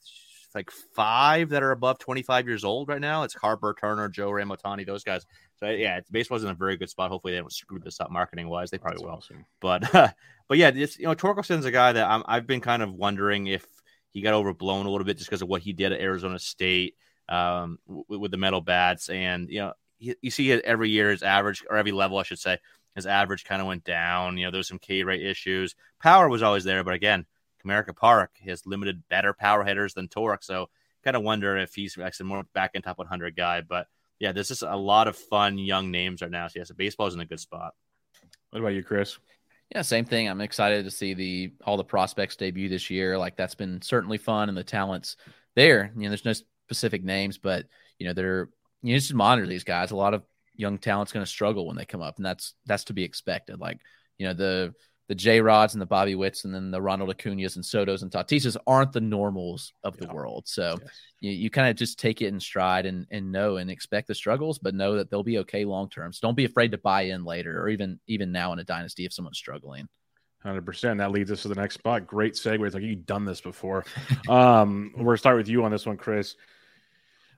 like five that are above twenty-five years old right now. It's Harper, Turner, Joe Ram, Ohtani, those guys. So yeah, baseball's in a very good spot. Hopefully they don't screw this up marketing wise. They probably That's will. Awesome. But uh, but yeah, it's, you know, Torkelson's a guy that I'm, I've been kind of wondering if he got overblown a little bit just because of what he did at Arizona State um, with, with the metal bats. And you know, you, you see it every year his average, or every level, I should say, his average kind of went down. You know, there's some K rate issues. Power was always there, but again, Comerica Park has limited better power hitters than Torque, so kind of wonder if he's actually more back in top one hundred guy. But yeah, this is a lot of fun young names right now. So yes, baseball is in a good spot. What about you, Chris? Yeah, same thing. I'm excited to see the all the prospects debut this year. Like, that's been certainly fun, and the talent's there. You know, there's no specific names, but you know, they're you know, just monitor these guys. A lot of young talent's going to struggle when they come up, and that's that's to be expected. Like, you know, the the J-Rods and the Bobby Witts and then the Ronald Acuñas and Sotos and Tatises aren't the normals of the yeah. world. So yes. you, you kind of just take it in stride and, and know and expect the struggles, but know that they'll be okay long-term. So don't be afraid to buy in later, or even even now in a dynasty if someone's struggling. one hundred percent. That leads us to the next spot. Great segue. It's like, you've done this before. um, we're going to start with you on this one, Chris.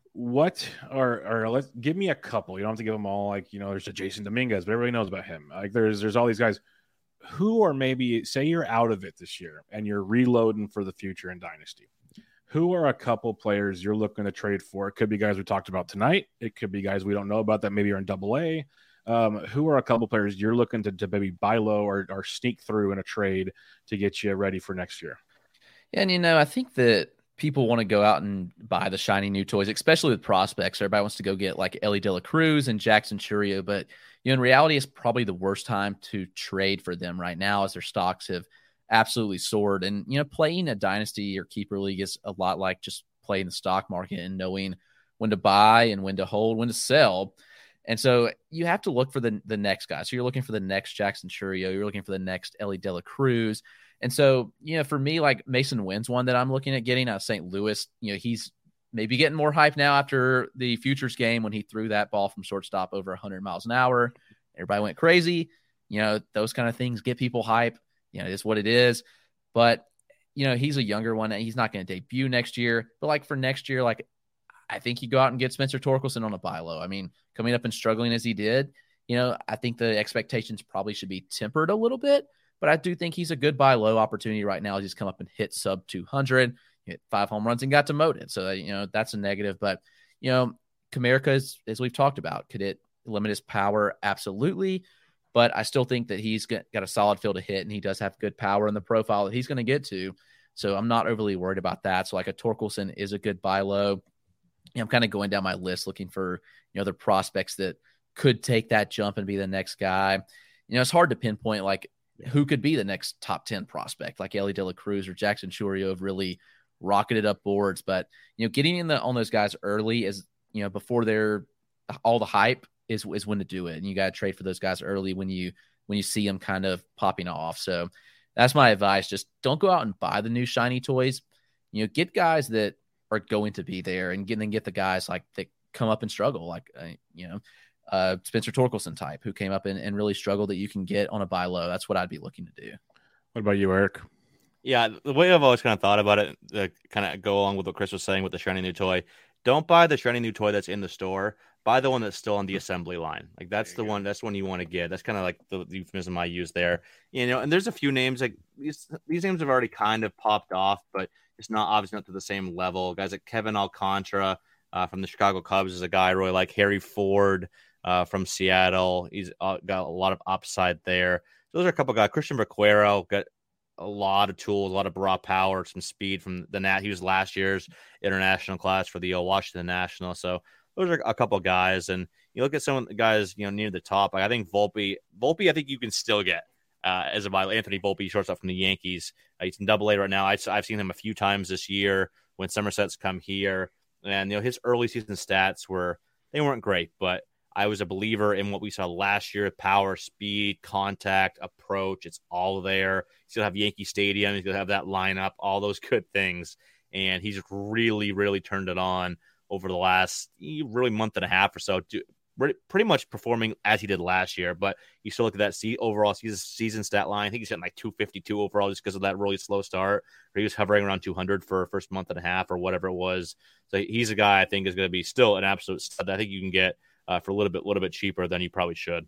what are, or let's give me a couple. You don't have to give them all. Like, you know, there's a Jason Dominguez, but everybody knows about him. Like there's, there's all these guys who are maybe, say you're out of it this year and you're reloading for the future in Dynasty. Who are a couple players you're looking to trade for? It could be guys we talked about tonight. It could be guys we don't know about that maybe are in double A. Um, who are a couple players you're looking to, to maybe buy low or, or sneak through in a trade to get you ready for next year? And, you know, I think that people want to go out and buy the shiny new toys, especially with prospects. Everybody wants to go get like Elly De La Cruz and Jackson Chourio, but you know, in reality, it's probably the worst time to trade for them right now as their stocks have absolutely soared. And, you know, playing a dynasty or keeper league is a lot like just playing the stock market and knowing when to buy and when to hold, when to sell. And so you have to look for the, the next guy. So you're looking for the next Jackson Chourio. You're looking for the next Elly De La Cruz. And so, you know, for me, like Mason Wynn's one that I'm looking at getting out of Saint Louis. You know, he's maybe getting more hype now after the Futures game when he threw that ball from shortstop over one hundred miles an hour. Everybody went crazy. You know, those kind of things get people hype. You know, it's what it is. But, you know, he's a younger one. He's not going to debut next year. But, like, for next year, like, I think you go out and get Spencer Torkelson on a buy low. I mean, coming up and struggling as he did, you know, I think the expectations probably should be tempered a little bit. But I do think he's a good buy low opportunity right now. He's come up and hit sub two hundred, hit five home runs and got demoted. So, you know, that's a negative. But, you know, Comerica, is, as we've talked about, could it limit his power? Absolutely. But I still think that he's got, got a solid field to hit, and he does have good power in the profile that he's going to get to. So I'm not overly worried about that. So like a Torkelson is a good buy low. I'm kind of going down my list looking for, you know, the prospects that could take that jump and be the next guy. You know, it's hard to pinpoint like who could be the next top ten prospect, like Elly De La Cruz or Jackson Chourio have really rocketed up boards. But, you know, getting in the, on those guys early is, you know, before they're all the hype is, is when to do it. And you got to trade for those guys early when you, when you see them kind of popping off. So that's my advice. Just don't go out and buy the new shiny toys. You know, get guys that are going to be there, and get, then get the guys like that come up and struggle. Like, uh, you know, uh, Spencer Torkelson type who came up and, and really struggled that you can get on a buy low. That's what I'd be looking to do. What about you, Eric? Yeah, the way I've always kind of thought about it, uh, kind of go along with what Chris was saying with the shiny new toy. Don't buy the shiny new toy that's in the store. Buy the one that's still on the assembly line. Like that's the go. one. That's the one you want to get. That's kind of like the, the euphemism I use there. You know, and there's a few names like these. These names have already kind of popped off, but it's not obviously not to the same level. Guys like Kevin Alcantara uh, from the Chicago Cubs is a guy I really like. Harry Ford uh, from Seattle. He's uh, got a lot of upside there. So those are a couple of guys. Christian Vaquero got a lot of tools, a lot of raw power, some speed from the Nat. He was last year's international class for the uh, Washington National. So those are a couple of guys. And you look at some of the guys, you know, near the top. Like I think Volpe, Volpe, I think you can still get uh, as a buy. Anthony Volpe, shortstop from the Yankees. Uh, he's in Double A right now. I, I've seen him a few times this year when Somerset's come here, and you know his early season stats were they weren't great, but I was a believer in what we saw last year: power, speed, contact, approach. It's all there. He's gonna have Yankee Stadium. He's gonna have that lineup, all those good things, and he's really, really turned it on over the last really month and a half or so. Pretty much performing as he did last year, but you still look at that see, overall season, season stat line. I think he's hitting like two fifty-two overall just because of that really slow start. Or he was hovering around two hundred for first month and a half or whatever it was. So he's a guy I think is going to be still an absolute stud. I think you can get uh, for a little bit, little bit cheaper than you probably should.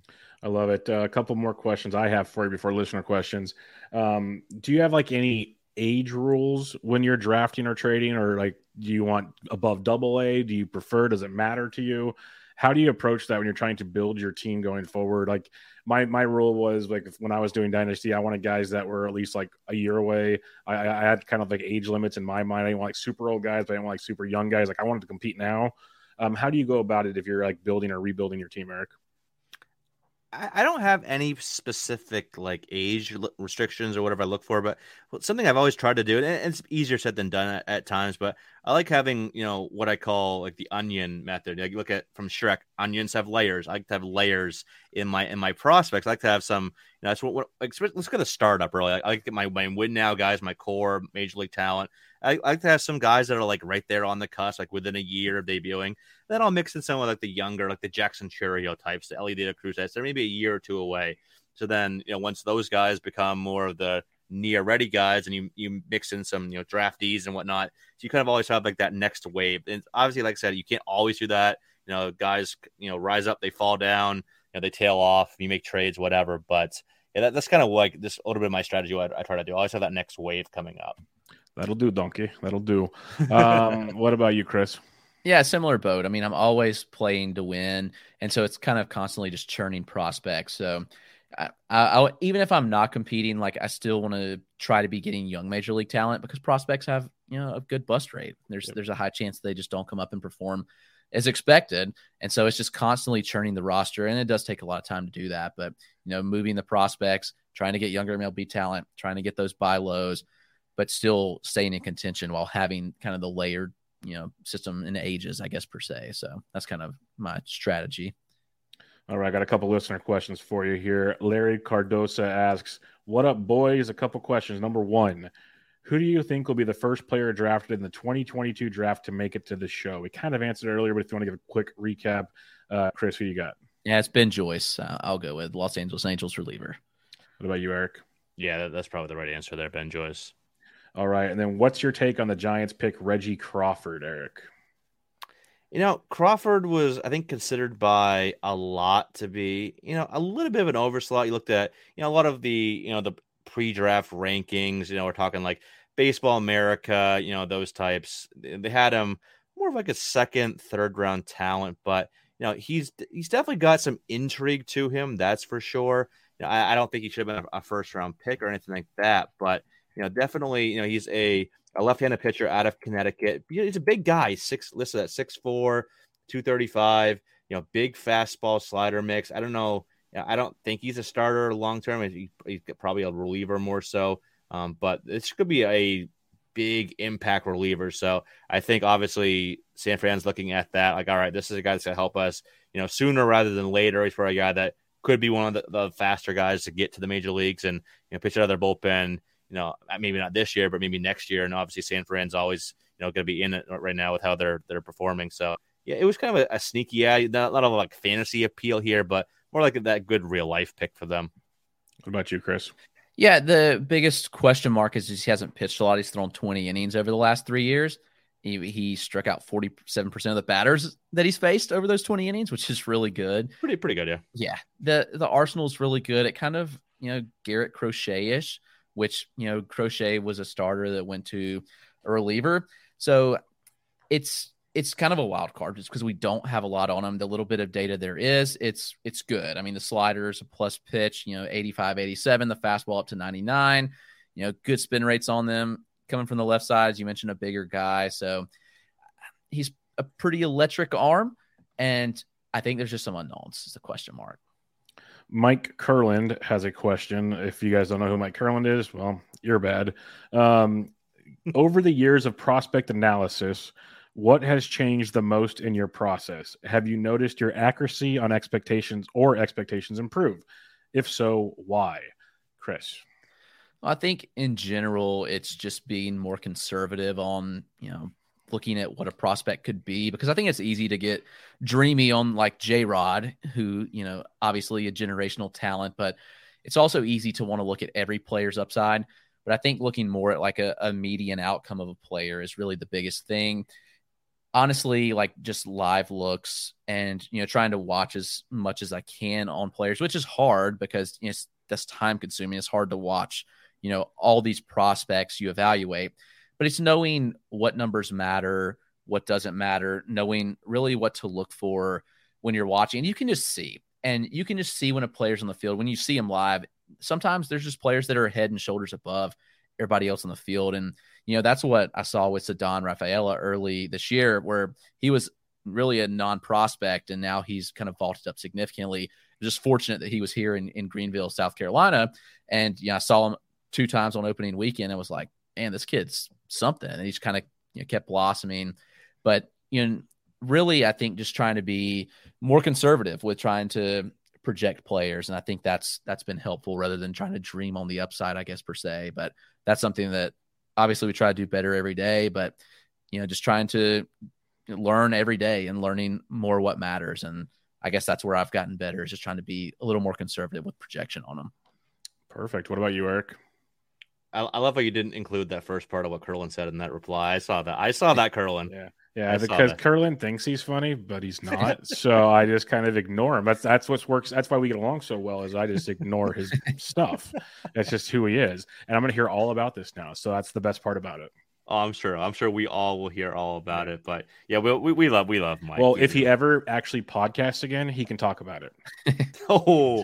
I love it. Uh, a couple more questions I have for you before listener questions. Um, do you have like any age rules when you're drafting or trading, or like do you want above double A? Do you prefer? Does it matter to you? How do you approach that when you're trying to build your team going forward? Like my my rule was like when I was doing Dynasty, I wanted guys that were at least like a year away. I, I had kind of like age limits in my mind. I didn't want like super old guys, but I didn't want like super young guys. Like I wanted to compete now. Um, how do you go about it if you're like building or rebuilding your team, Eric? I don't have any specific like age restrictions or whatever I look for, but something I've always tried to do, and it's easier said than done at, at times, but I like having, you know, what I call like the onion method. Like you look at from Shrek, onions have layers. I like to have layers in my, in my prospects. I like to have some, you know, that's what, what like, let's get a startup really. I like to get my, my win now guys, my core major league talent. I, I like to have some guys that are like right there on the cusp, like within a year of debuting. Then I'll mix in some of like the younger, like the Jackson Chourio types, the Elly De La Cruz types. They're maybe a year or two away. So then, you know, once those guys become more of the near ready guys, and you you mix in some you know draftees and whatnot. So you kind of always have like that next wave. And obviously, like I said, you can't always do that. You know, guys, you know, rise up, they fall down, you know, they tail off. You make trades, whatever. But yeah, that, that's kind of like just a little bit of my strategy. What I, I try to do. I always have that next wave coming up. That'll do, Donkey. That'll do. Um, what about you, Chris? Yeah, similar boat. I mean, I'm always playing to win, and so it's kind of constantly just churning prospects. So, I, I, even if I'm not competing, like I still want to try to be getting young major league talent because prospects have you know a good bust rate. There's yep. there's a high chance they just don't come up and perform as expected, and so it's just constantly churning the roster, and it does take a lot of time to do that. But you know, moving the prospects, trying to get younger M L B talent, trying to get those buy lows, but still staying in contention while having kind of the layered you know, system in ages, I guess, per se. So that's kind of my strategy. All right. I got a couple listener questions for you here. Larry Cardosa asks, what up, boys? A couple questions. Number one, who do you think will be the first player drafted in the twenty twenty-two draft to make it to the show? We kind of answered earlier, but if you want to give a quick recap, uh, Chris, who you got? Yeah, it's Ben Joyce. Uh, I'll go with Los Angeles Angels reliever. What about you, Eric? Yeah, that, that's probably the right answer there, Ben Joyce. All right. And then what's your take on the Giants pick Reggie Crawford, Eric? You know, Crawford was, I think, considered by a lot to be, you know, a little bit of an overslot. You looked at, you know, a lot of the, you know, the pre-draft rankings, you know, we're talking like Baseball America, you know, those types. They had him more of like a second, third round talent, but, you know, he's he's definitely got some intrigue to him. That's for sure. You know, I, I don't think he should have been a, a first round pick or anything like that, but you know, definitely, you know, he's a, a left-handed pitcher out of Connecticut. He's a big guy. He's six listed at six four, two thirty-five, you know, big fastball slider mix. I don't know. I don't think he's a starter long-term. He, he's probably a reliever more so. Um, but this could be a big impact reliever. So I think obviously San Fran's looking at that. Like, all right, this is a guy that's going to help us, you know, sooner rather than later. He's for a guy that could be one of the, the faster guys to get to the major leagues and, you know, pitch out of their bullpen. You know, maybe not this year, but maybe next year. And obviously San Fran's always, you know, going to be in it right now with how they're they're performing. So yeah, it was kind of a, a sneaky, yeah, not a lot of like fantasy appeal here, but more like that good real life pick for them. What about you, Chris? Yeah, the biggest question mark is he hasn't pitched a lot. He's thrown twenty innings over the last three years. He, he struck out forty-seven percent of the batters that he's faced over those twenty innings, which is really good. Pretty, pretty good, yeah. Yeah, the the Arsenal's really good at kind of, you know, Garrett Crochet-ish, which, you know, Crochet was a starter that went to a reliever. So it's it's kind of a wild card just because we don't have a lot on him. The little bit of data there is, it's it's good. I mean, the slider's a plus pitch, you know, eighty-five, eighty-seven, the fastball up to ninety-nine, you know, good spin rates on them coming from the left side. As you mentioned, a bigger guy. So he's a pretty electric arm. And I think there's just some unknowns. It's a question mark. Mike Kurland has a question. If you guys don't know who Mike Kurland is, well, you're bad. Um, over the years of prospect analysis, what has changed the most in your process? Have you noticed your accuracy on expectations or expectations improve? If so, why? Chris? I think in general, it's just being more conservative on, you know, looking at what a prospect could be, because I think it's easy to get dreamy on like J-Rod, who, you know, obviously a generational talent, but it's also easy to want to look at every player's upside. But I think looking more at like a, a median outcome of a player is really the biggest thing. Honestly, like just live looks and, you know, trying to watch as much as I can on players, which is hard because, you know, that's time consuming. It's hard to watch, you know, all these prospects you evaluate. But it's knowing what numbers matter, what doesn't matter, knowing really what to look for when you're watching. You can just see. And you can just see when a player's on the field. When you see them live, sometimes there's just players that are head and shoulders above everybody else on the field. And, you know, that's what I saw with Ceddanne Rafaela early this year, where he was really a non-prospect, and now he's kind of vaulted up significantly. Just fortunate that he was here in, in Greenville, South Carolina. And, you know, I saw him two times on opening weekend and was like, man, this kid's something. And he's kind of, you know, kept blossoming. But, you know, really, I think just trying to be more conservative with trying to project players. And I think that's that's been helpful rather than trying to dream on the upside, I guess, per se. But that's something that obviously we try to do better every day. But, you know, just trying to learn every day and learning more what matters. And I guess that's where I've gotten better, is just trying to be a little more conservative with projection on them. Perfect. What about you, Eric? I, I love how you didn't include that first part of what Curlin said in that reply. I saw that. I saw that, Curlin. Yeah. Yeah, because Curlin thinks he's funny, but he's not. So I just kind of ignore him. That's that's what works. That's why we get along so well. Is I just ignore his stuff. That's just who he is, and I'm going to hear all about this now. So that's the best part about it. Oh, I'm sure. I'm sure we all will hear all about yeah. it. But yeah, we, we we love we love Mike. Well, if he ever actually podcasts again, he can talk about it. Oh,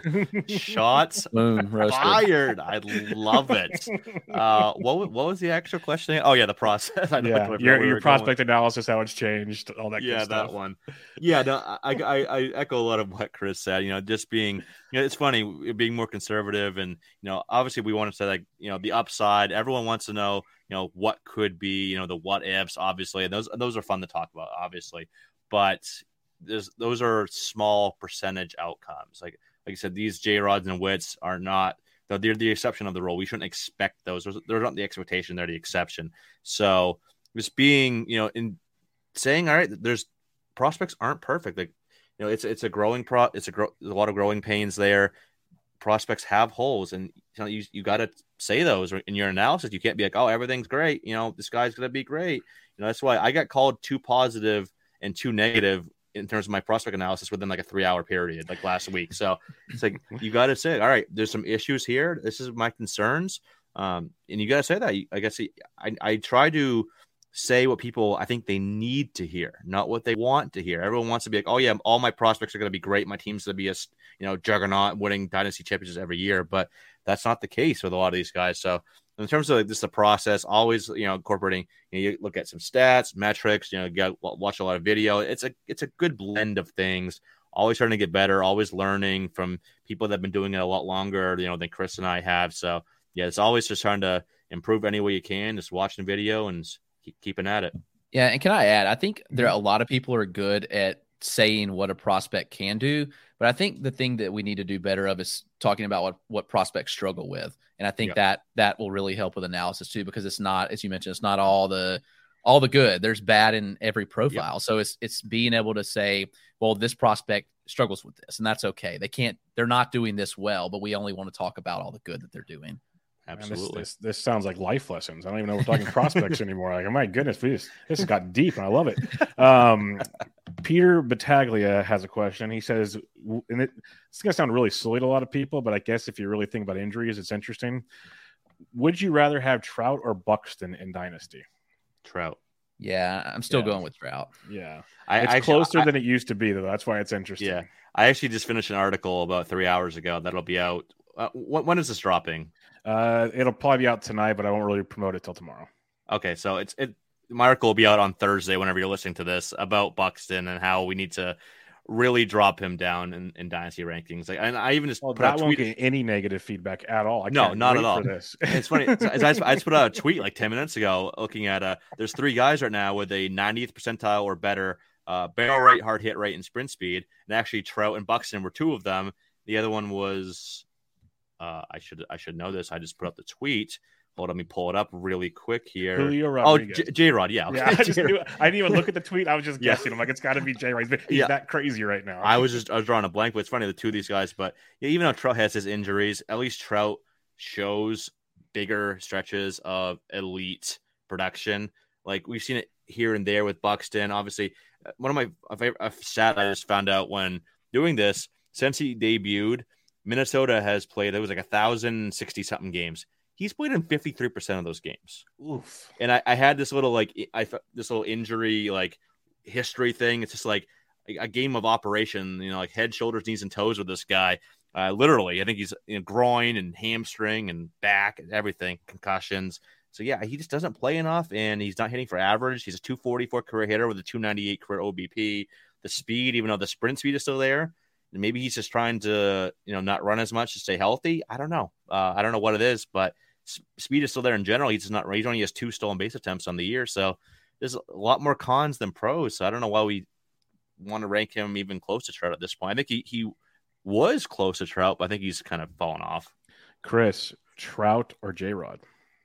shots Boom, fired! I love it. Uh, what what was the actual question? Oh yeah, the process. I yeah, your your prospect going. analysis, how it's changed, all that. Yeah, good stuff. that one. Yeah, no, I, I I echo a lot of what Chris said. You know, just being, you know, it's funny being more conservative, and you know, obviously we want to say like, you know, the upside. Everyone wants to know, you know, what could be, you know, the what ifs, obviously, and those those are fun to talk about, obviously, but there's those are small percentage outcomes. Like like I said, these J Rods and Wits are not, they're the exception of the rule. We shouldn't expect those. They're not the expectation; they're the exception. So just being, you know, in saying, all right, there's prospects aren't perfect. Like, you know, it's it's a growing pro. It's a, gro- a lot of growing pains there. Prospects have holes, and you know, you, you got to say those in your analysis. You can't be like, oh, everything's great. You know, this guy's going to be great. You know, that's why I got called too positive and too negative in terms of my prospect analysis within like a three hour period, like last week. So it's like, you got to say, all right, there's some issues here. This is my concerns. Um, and you got to say that. I guess I, I try to say what people I think they need to hear, not what they want to hear. Everyone wants to be like, oh yeah, all my prospects are going to be great. My team's going to be a, you know, juggernaut, winning dynasty championships every year. But that's not the case with a lot of these guys. So in terms of like, this, the process, always, you know, incorporating, you know, you look at some stats, metrics, you know, you got watch a lot of video. It's a, it's a good blend of things. Always trying to get better, always learning from people that have been doing it a lot longer, you know, than Chris and I have. So yeah, it's always just trying to improve any way you can, just watching video and keep keeping at it. Yeah. And can I add, I think there are a lot of people are good at saying what a prospect can do, but I think the thing that we need to do better of is talking about what, what prospects struggle with. And I think yeah. that that will really help with analysis too, because it's not, as you mentioned, it's not all the, all the good. There's bad in every profile. Yep. So it's, it's being able to say, well, this prospect struggles with this, and that's okay. They can't, they're not doing this well, but we only want to talk about all the good that they're doing. Absolutely. This, this, this sounds like life lessons. I don't even know if we're talking prospects anymore. Like, oh my goodness, this this got deep, and I love it. Um, Peter Battaglia has a question. He says, and it, it's going to sound really silly to a lot of people, but I guess if you really think about injuries, it's interesting. Would you rather have Trout or Buxton in Dynasty? Trout. Yeah, I'm still yeah. going with Trout. Yeah. I, it's I, closer I, than it used to be, though. That's why it's interesting. Yeah. I actually just finished an article about three hours ago that'll be out. Uh, when, when is this dropping? Uh, it'll probably be out tonight, but I won't really promote it till tomorrow. Okay, so it's it. My article will be out on Thursday whenever you're listening to this about Buxton and how we need to really drop him down in, in dynasty rankings. Like, and I even just well, put that a won't tweet. get any negative feedback at all. I no, not at all. This. It's funny. I just, I just put out a tweet like ten minutes ago looking at uh there's three guys right now with a ninetieth percentile or better uh, barrel rate, hard hit rate, and sprint speed. And actually, Trout and Buxton were two of them. The other one was. Uh, I should I should know this. I just put up the tweet. Hold on, let me pull it up really quick here. Julio Rodriguez. Oh, J Rod, yeah. Okay. yeah I, just knew, I didn't even look at the tweet. I was just guessing. Yeah. I'm like, it's got to be J Rod. He's yeah. that crazy right now. I was just I was drawing a blank, but it's funny the two of these guys. But yeah, even though Trout has his injuries, at least Trout shows bigger stretches of elite production. Like we've seen it here and there with Buxton. Obviously, one of my favorite a stat I just found out when doing this since he debuted. Minnesota has played, it was like one thousand sixty something games. He's played in fifty-three percent of those games. Oof. And I, I had this little, like, I this little injury, like, history thing. It's just like a, a game of operation, you know, like head, shoulders, knees, and toes with this guy. Uh, literally, I think he's you know, groin and hamstring and back and everything, concussions. So, yeah, he just doesn't play enough, and he's not hitting for average. He's a two forty-four career hitter with a two ninety-eight career O B P. The speed, even though the sprint speed is still there, maybe he's just trying to, you know, not run as much to stay healthy. I don't know. Uh, I don't know what it is, but speed is still there in general. He's just not. He only has two stolen base attempts on the year, so there's a lot more cons than pros. So I don't know why we want to rank him even close to Trout at this point. I think he he was close to Trout, but I think he's kind of fallen off. Chris, Trout or J Rod?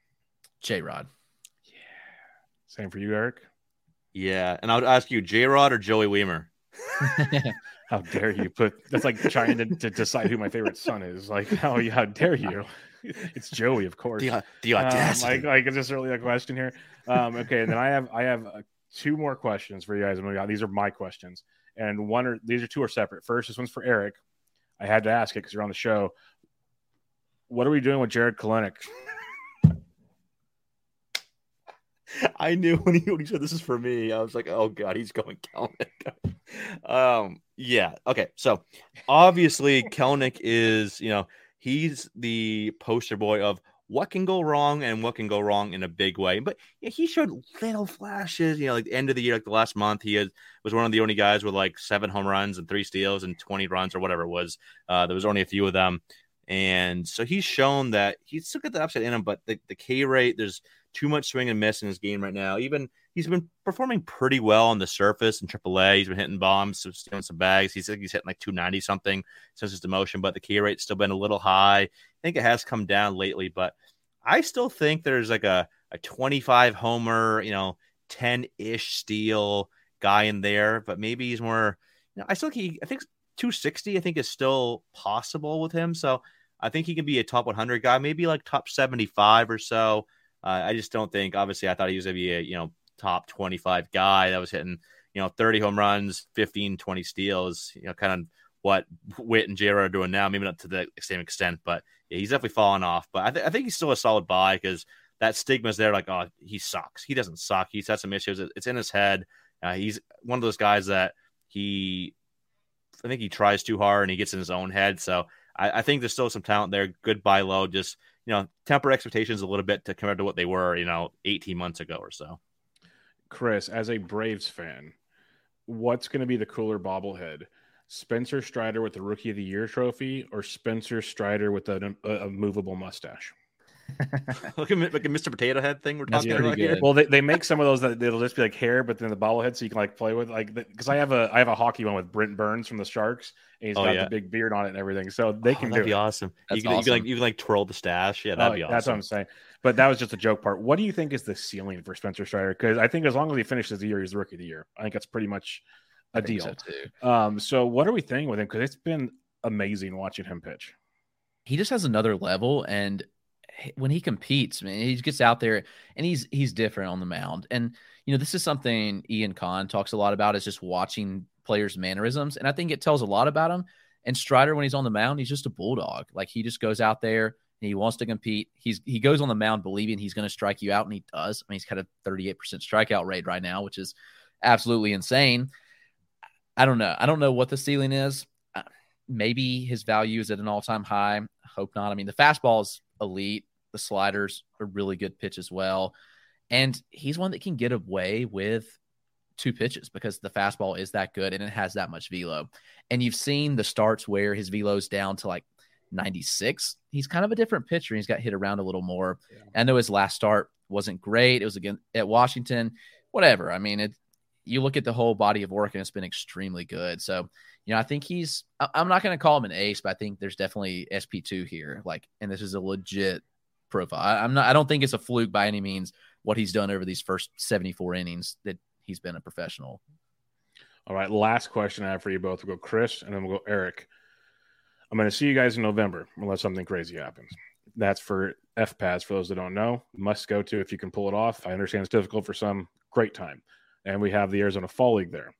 J Rod. Yeah. Same for you, Eric. Yeah, and I would ask you, J Rod or Joey Weimer? How dare you put that's like trying to, to decide who my favorite son is. Like, how how dare you? It's Joey, of course. The, the audacity. Um, like, like, is this really a question here? Um, okay, and then I have I have uh, two more questions for you guys. These are my questions, and one are these are two are separate. First, this one's for Eric. I had to ask it because you're on the show. What are we doing with Jarred Kelenic? I knew when he, when he said this is for me, I was like, oh God, he's going Kelenic. um, yeah. Okay. So obviously Kelenic is, you know, he's the poster boy of what can go wrong and what can go wrong in a big way. But yeah, he showed little flashes, you know, like the end of the year, like the last month, he had, was one of the only guys with like seven home runs and three steals and twenty runs or whatever it was. Uh, there was only a few of them. And so he's shown that he's still got the upside in him, but the, the K rate, there's too much swing and miss in his game right now. Even he's been performing pretty well on the surface in triple A. He's been hitting bombs, stealing some bags. He's he's hitting like two ninety something since his demotion, but the K rate's still been a little high. I think it has come down lately, but I still think there's like a, a twenty-five homer, you know, ten-ish steal guy in there, but maybe he's more, you know, I still think he, I think two sixty, I think is still possible with him. So I think he can be a top one hundred guy, maybe like top seventy-five or so. Uh, I just don't think, obviously, I thought he was going to be a, you know, top twenty-five guy that was hitting, you know, thirty home runs, fifteen, twenty steals, you know, kind of what Witt and J-Rod are doing now, maybe not to the same extent, but yeah, he's definitely fallen off. But I, th- I think he's still a solid buy because that stigma is there, like, oh, he sucks. He doesn't suck. He's had some issues. It's in his head. Uh, he's one of those guys that he, I think he tries too hard and he gets in his own head. So I, I think there's still some talent there. Good buy low. Just, you know, temper expectations a little bit to compare to what they were, you know, eighteen months ago or so. Chris, as a Braves fan, what's going to be the cooler bobblehead? Spencer Strider with the Rookie of the Year trophy or Spencer Strider with a, a, a movable mustache? Look at like a Mister Potato Head thing we're That's talking about pretty here. good. Well, they, they make some of those that it'll just be like hair, but then the bobblehead so you can like play with like because I have a I have a hockey one with Brent Burns from the Sharks and he's Oh, got yeah. the big beard on it and everything, so they Oh, can that'd do be it. awesome. That's You can, you can awesome. like you can like twirl the stash. Yeah, that'd Oh, be awesome. That's what I'm saying. But that was just a joke part. What do you think is the ceiling for Spencer Strider? Because I think as long as he finishes the year, he's the Rookie of the Year. I think that's pretty much a I think deal. so too. Um, so what are we thinking with him? Because it's been amazing watching him pitch. He just has another level, and when he competes, man, he gets out there and he's he's different on the mound. And you know, this is something Ian Kahn talks a lot about, is just watching players' mannerisms, and I think it tells a lot about him. And Strider, when he's on the mound, he's just a bulldog. Like, he just goes out there and he wants to compete. He's he goes on the mound believing he's going to strike you out, and he does. I mean, he's got a thirty-eight percent strikeout rate right now, which is absolutely insane. I don't know. I don't know what the ceiling is. Uh, maybe his value is at an all-time high. I hope not. I mean, the fastball is elite. The sliders are really good pitch as well. And he's one that can get away with two pitches because the fastball is that good and it has that much velo. And you've seen the starts where his velo's down to like ninety-six. He's kind of a different pitcher. He's got hit around a little more. Yeah. I know his last start wasn't great. It was again at Washington, whatever. I mean, it, you look at the whole body of work and it's been extremely good. So, you know, I think he's, I'm not going to call him an ace, but I think there's definitely S P two here. Like, and this is a legit profile. I, I'm not, I don't think it's a fluke by any means what he's done over these first seventy-four innings that he's been a professional. All right. Last question I have for you both. We'll go Chris and then we'll go Eric. I'm going to see you guys in November unless something crazy happens. That's for F P A S. For those that don't know, must go to if you can pull it off. I understand it's difficult for some. Great time. And we have the Arizona Fall League there.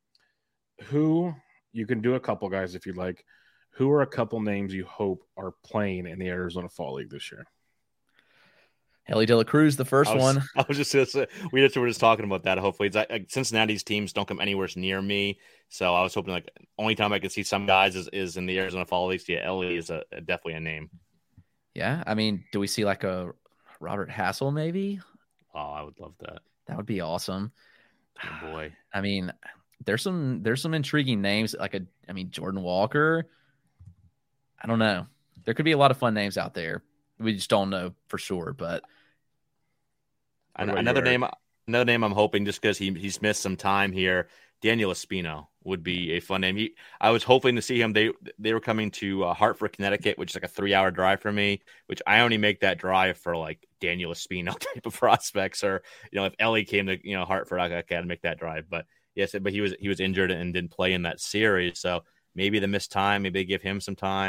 Who, you can do a couple guys if you'd like. Who are a couple names you hope are playing in the Arizona Fall League this year? Elly De La Cruz, the first I was, one. I was just gonna say, we just were just talking about that. Hopefully, it's like, like Cincinnati's teams don't come anywhere near me, so I was hoping like only time I could see some guys is, is in the Arizona Fall League. Yeah, Elly is a, a definitely a name. Yeah, I mean, do we see like a Robert Hassel maybe? Oh, I would love that. That would be awesome. Oh boy, I mean, there's some there's some intriguing names like a I mean Jordan Walker. I don't know. There could be a lot of fun names out there. We just don't know for sure, but another name another name I'm hoping just because he he's missed some time here. Daniel Espino would be a fun name. He, I was hoping to see him. They they were coming to uh, Hartford, Connecticut, which is like a three hour drive for me. Which I only make that drive for like Daniel Espino type of prospects, or you know, if Elly came to you know Hartford, I gotta make that drive. But yes, but he was he was injured and didn't play in that series, so maybe the missed time. Maybe they give him some time.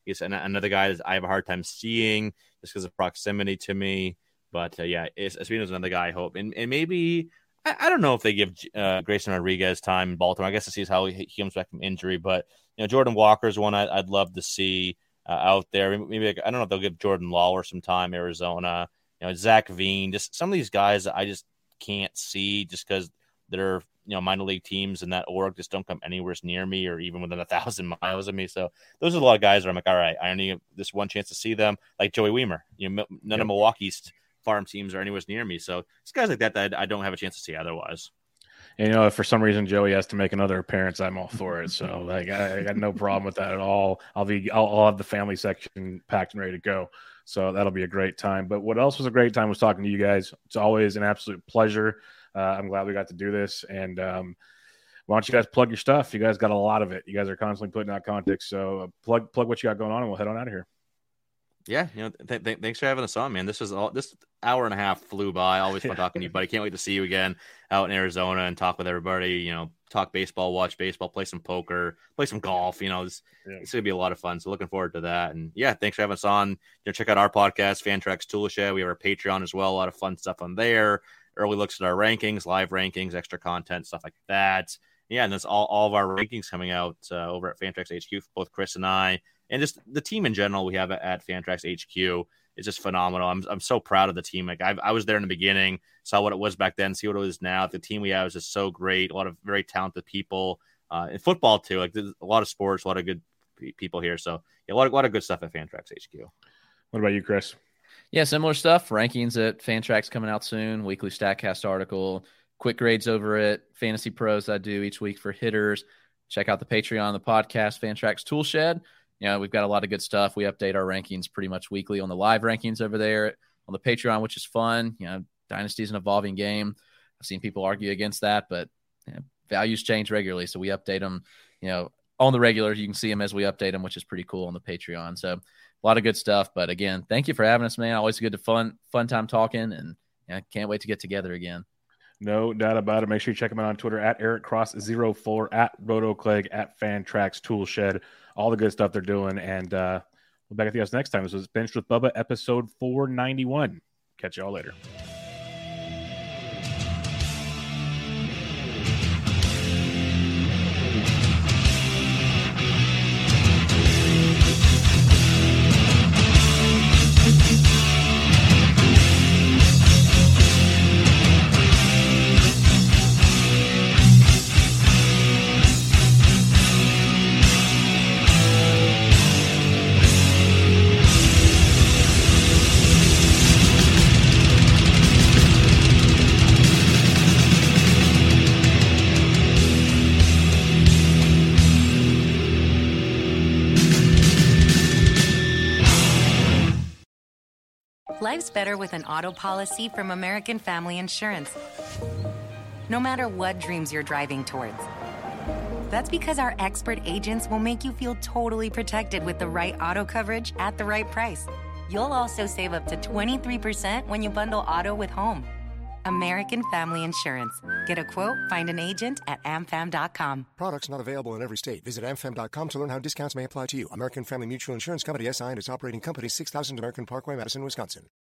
he's an, another guy that I have a hard time seeing just because of proximity to me. But uh, yeah, Espino's another guy I hope. And, and maybe, I, I don't know if they give uh, Grayson Rodriguez time in Baltimore. I guess to see how he, he comes back from injury. But, you know, Jordan Walker's one I, I'd love to see uh, out there. Maybe, like, I don't know if they'll give Jordan Lawler some time, Arizona. You know, Zach Veen, just some of these guys I just can't see just because they're, you know, minor league teams and that org just don't come anywhere near me or even within a thousand miles of me. So those are a lot of guys where I'm like, all right, I only have this one chance to see them, like Joey Weimer. You know, none yep. of Milwaukee's farm teams are anywhere near me. So it's guys like that that I don't have a chance to see otherwise. And, you know, if for some reason Joey has to make another appearance, I'm all for it. So like, I, I got no problem with that at all. I'll be, I'll, I'll have the family section packed and ready to go. So that'll be a great time. But what else was a great time was talking to you guys. It's always an absolute pleasure. Uh, I'm glad we got to do this. And um, why don't you guys plug your stuff? You guys got a lot of it. You guys are constantly putting out content. So uh, plug plug what you got going on, and we'll head on out of here. Yeah, you know, th- th- thanks for having us on, man. This was all this hour and a half flew by. Always fun talking to you, buddy. Can't wait to see you again out in Arizona and talk with everybody. You know, talk baseball, watch baseball, play some poker, play some golf. You know, it's, yeah. it's gonna be a lot of fun. So looking forward to that. And yeah, thanks for having us on. You know, check out our podcast, Fantrax Toolshed. We have our Patreon as well. A lot of fun stuff on there. Early looks at our rankings, live rankings, extra content, stuff like that. Yeah, and that's all, all of our rankings coming out uh, over at Fantrax H Q for both Chris and I. And just the team in general we have at Fantrax H Q is just phenomenal. I'm I'm so proud of the team. Like I I was there in the beginning, saw what it was back then, see what it is now. The team we have is just so great. A lot of very talented people uh, in football too. Like there's a lot of sports, a lot of good people here. So yeah, a lot of, a lot of good stuff at Fantrax H Q. What about you, Chris? Yeah, similar stuff. Rankings at Fantrax coming out soon. Weekly StatCast article. Quick grades over at Fantasy Pros I do each week for hitters. Check out the Patreon, the podcast, Fantrax Toolshed. You know, we've got a lot of good stuff. We update our rankings pretty much weekly on the live rankings over there on the Patreon, which is fun. You know, Dynasty is an evolving game. I've seen people argue against that, but you know, values change regularly. So we update them, you know, on the regular. You can see them as we update them, which is pretty cool on the Patreon. So a lot of good stuff. But again, thank you for having us, man. Always good to fun, fun time talking, and I you know, can't wait to get together again. No doubt about it. Make sure you check him out on Twitter at Eric Cross zero four, at RotoClegg, at Fantrax Toolshed. All the good stuff they're doing. And uh, we'll be back at you guys next time. This was Benched with Bubba, episode four ninety-one. Catch y'all later. Life's better with an auto policy from American Family Insurance. No matter what dreams you're driving towards. That's because our expert agents will make you feel totally protected with the right auto coverage at the right price. You'll also save up to twenty-three percent when you bundle auto with home. American Family Insurance. Get a quote, find an agent at a m fam dot com. Products not available in every state. Visit a m fam dot com to learn how discounts may apply to you. American Family Mutual Insurance Company, S I and its operating company, six thousand American Parkway, Madison, Wisconsin.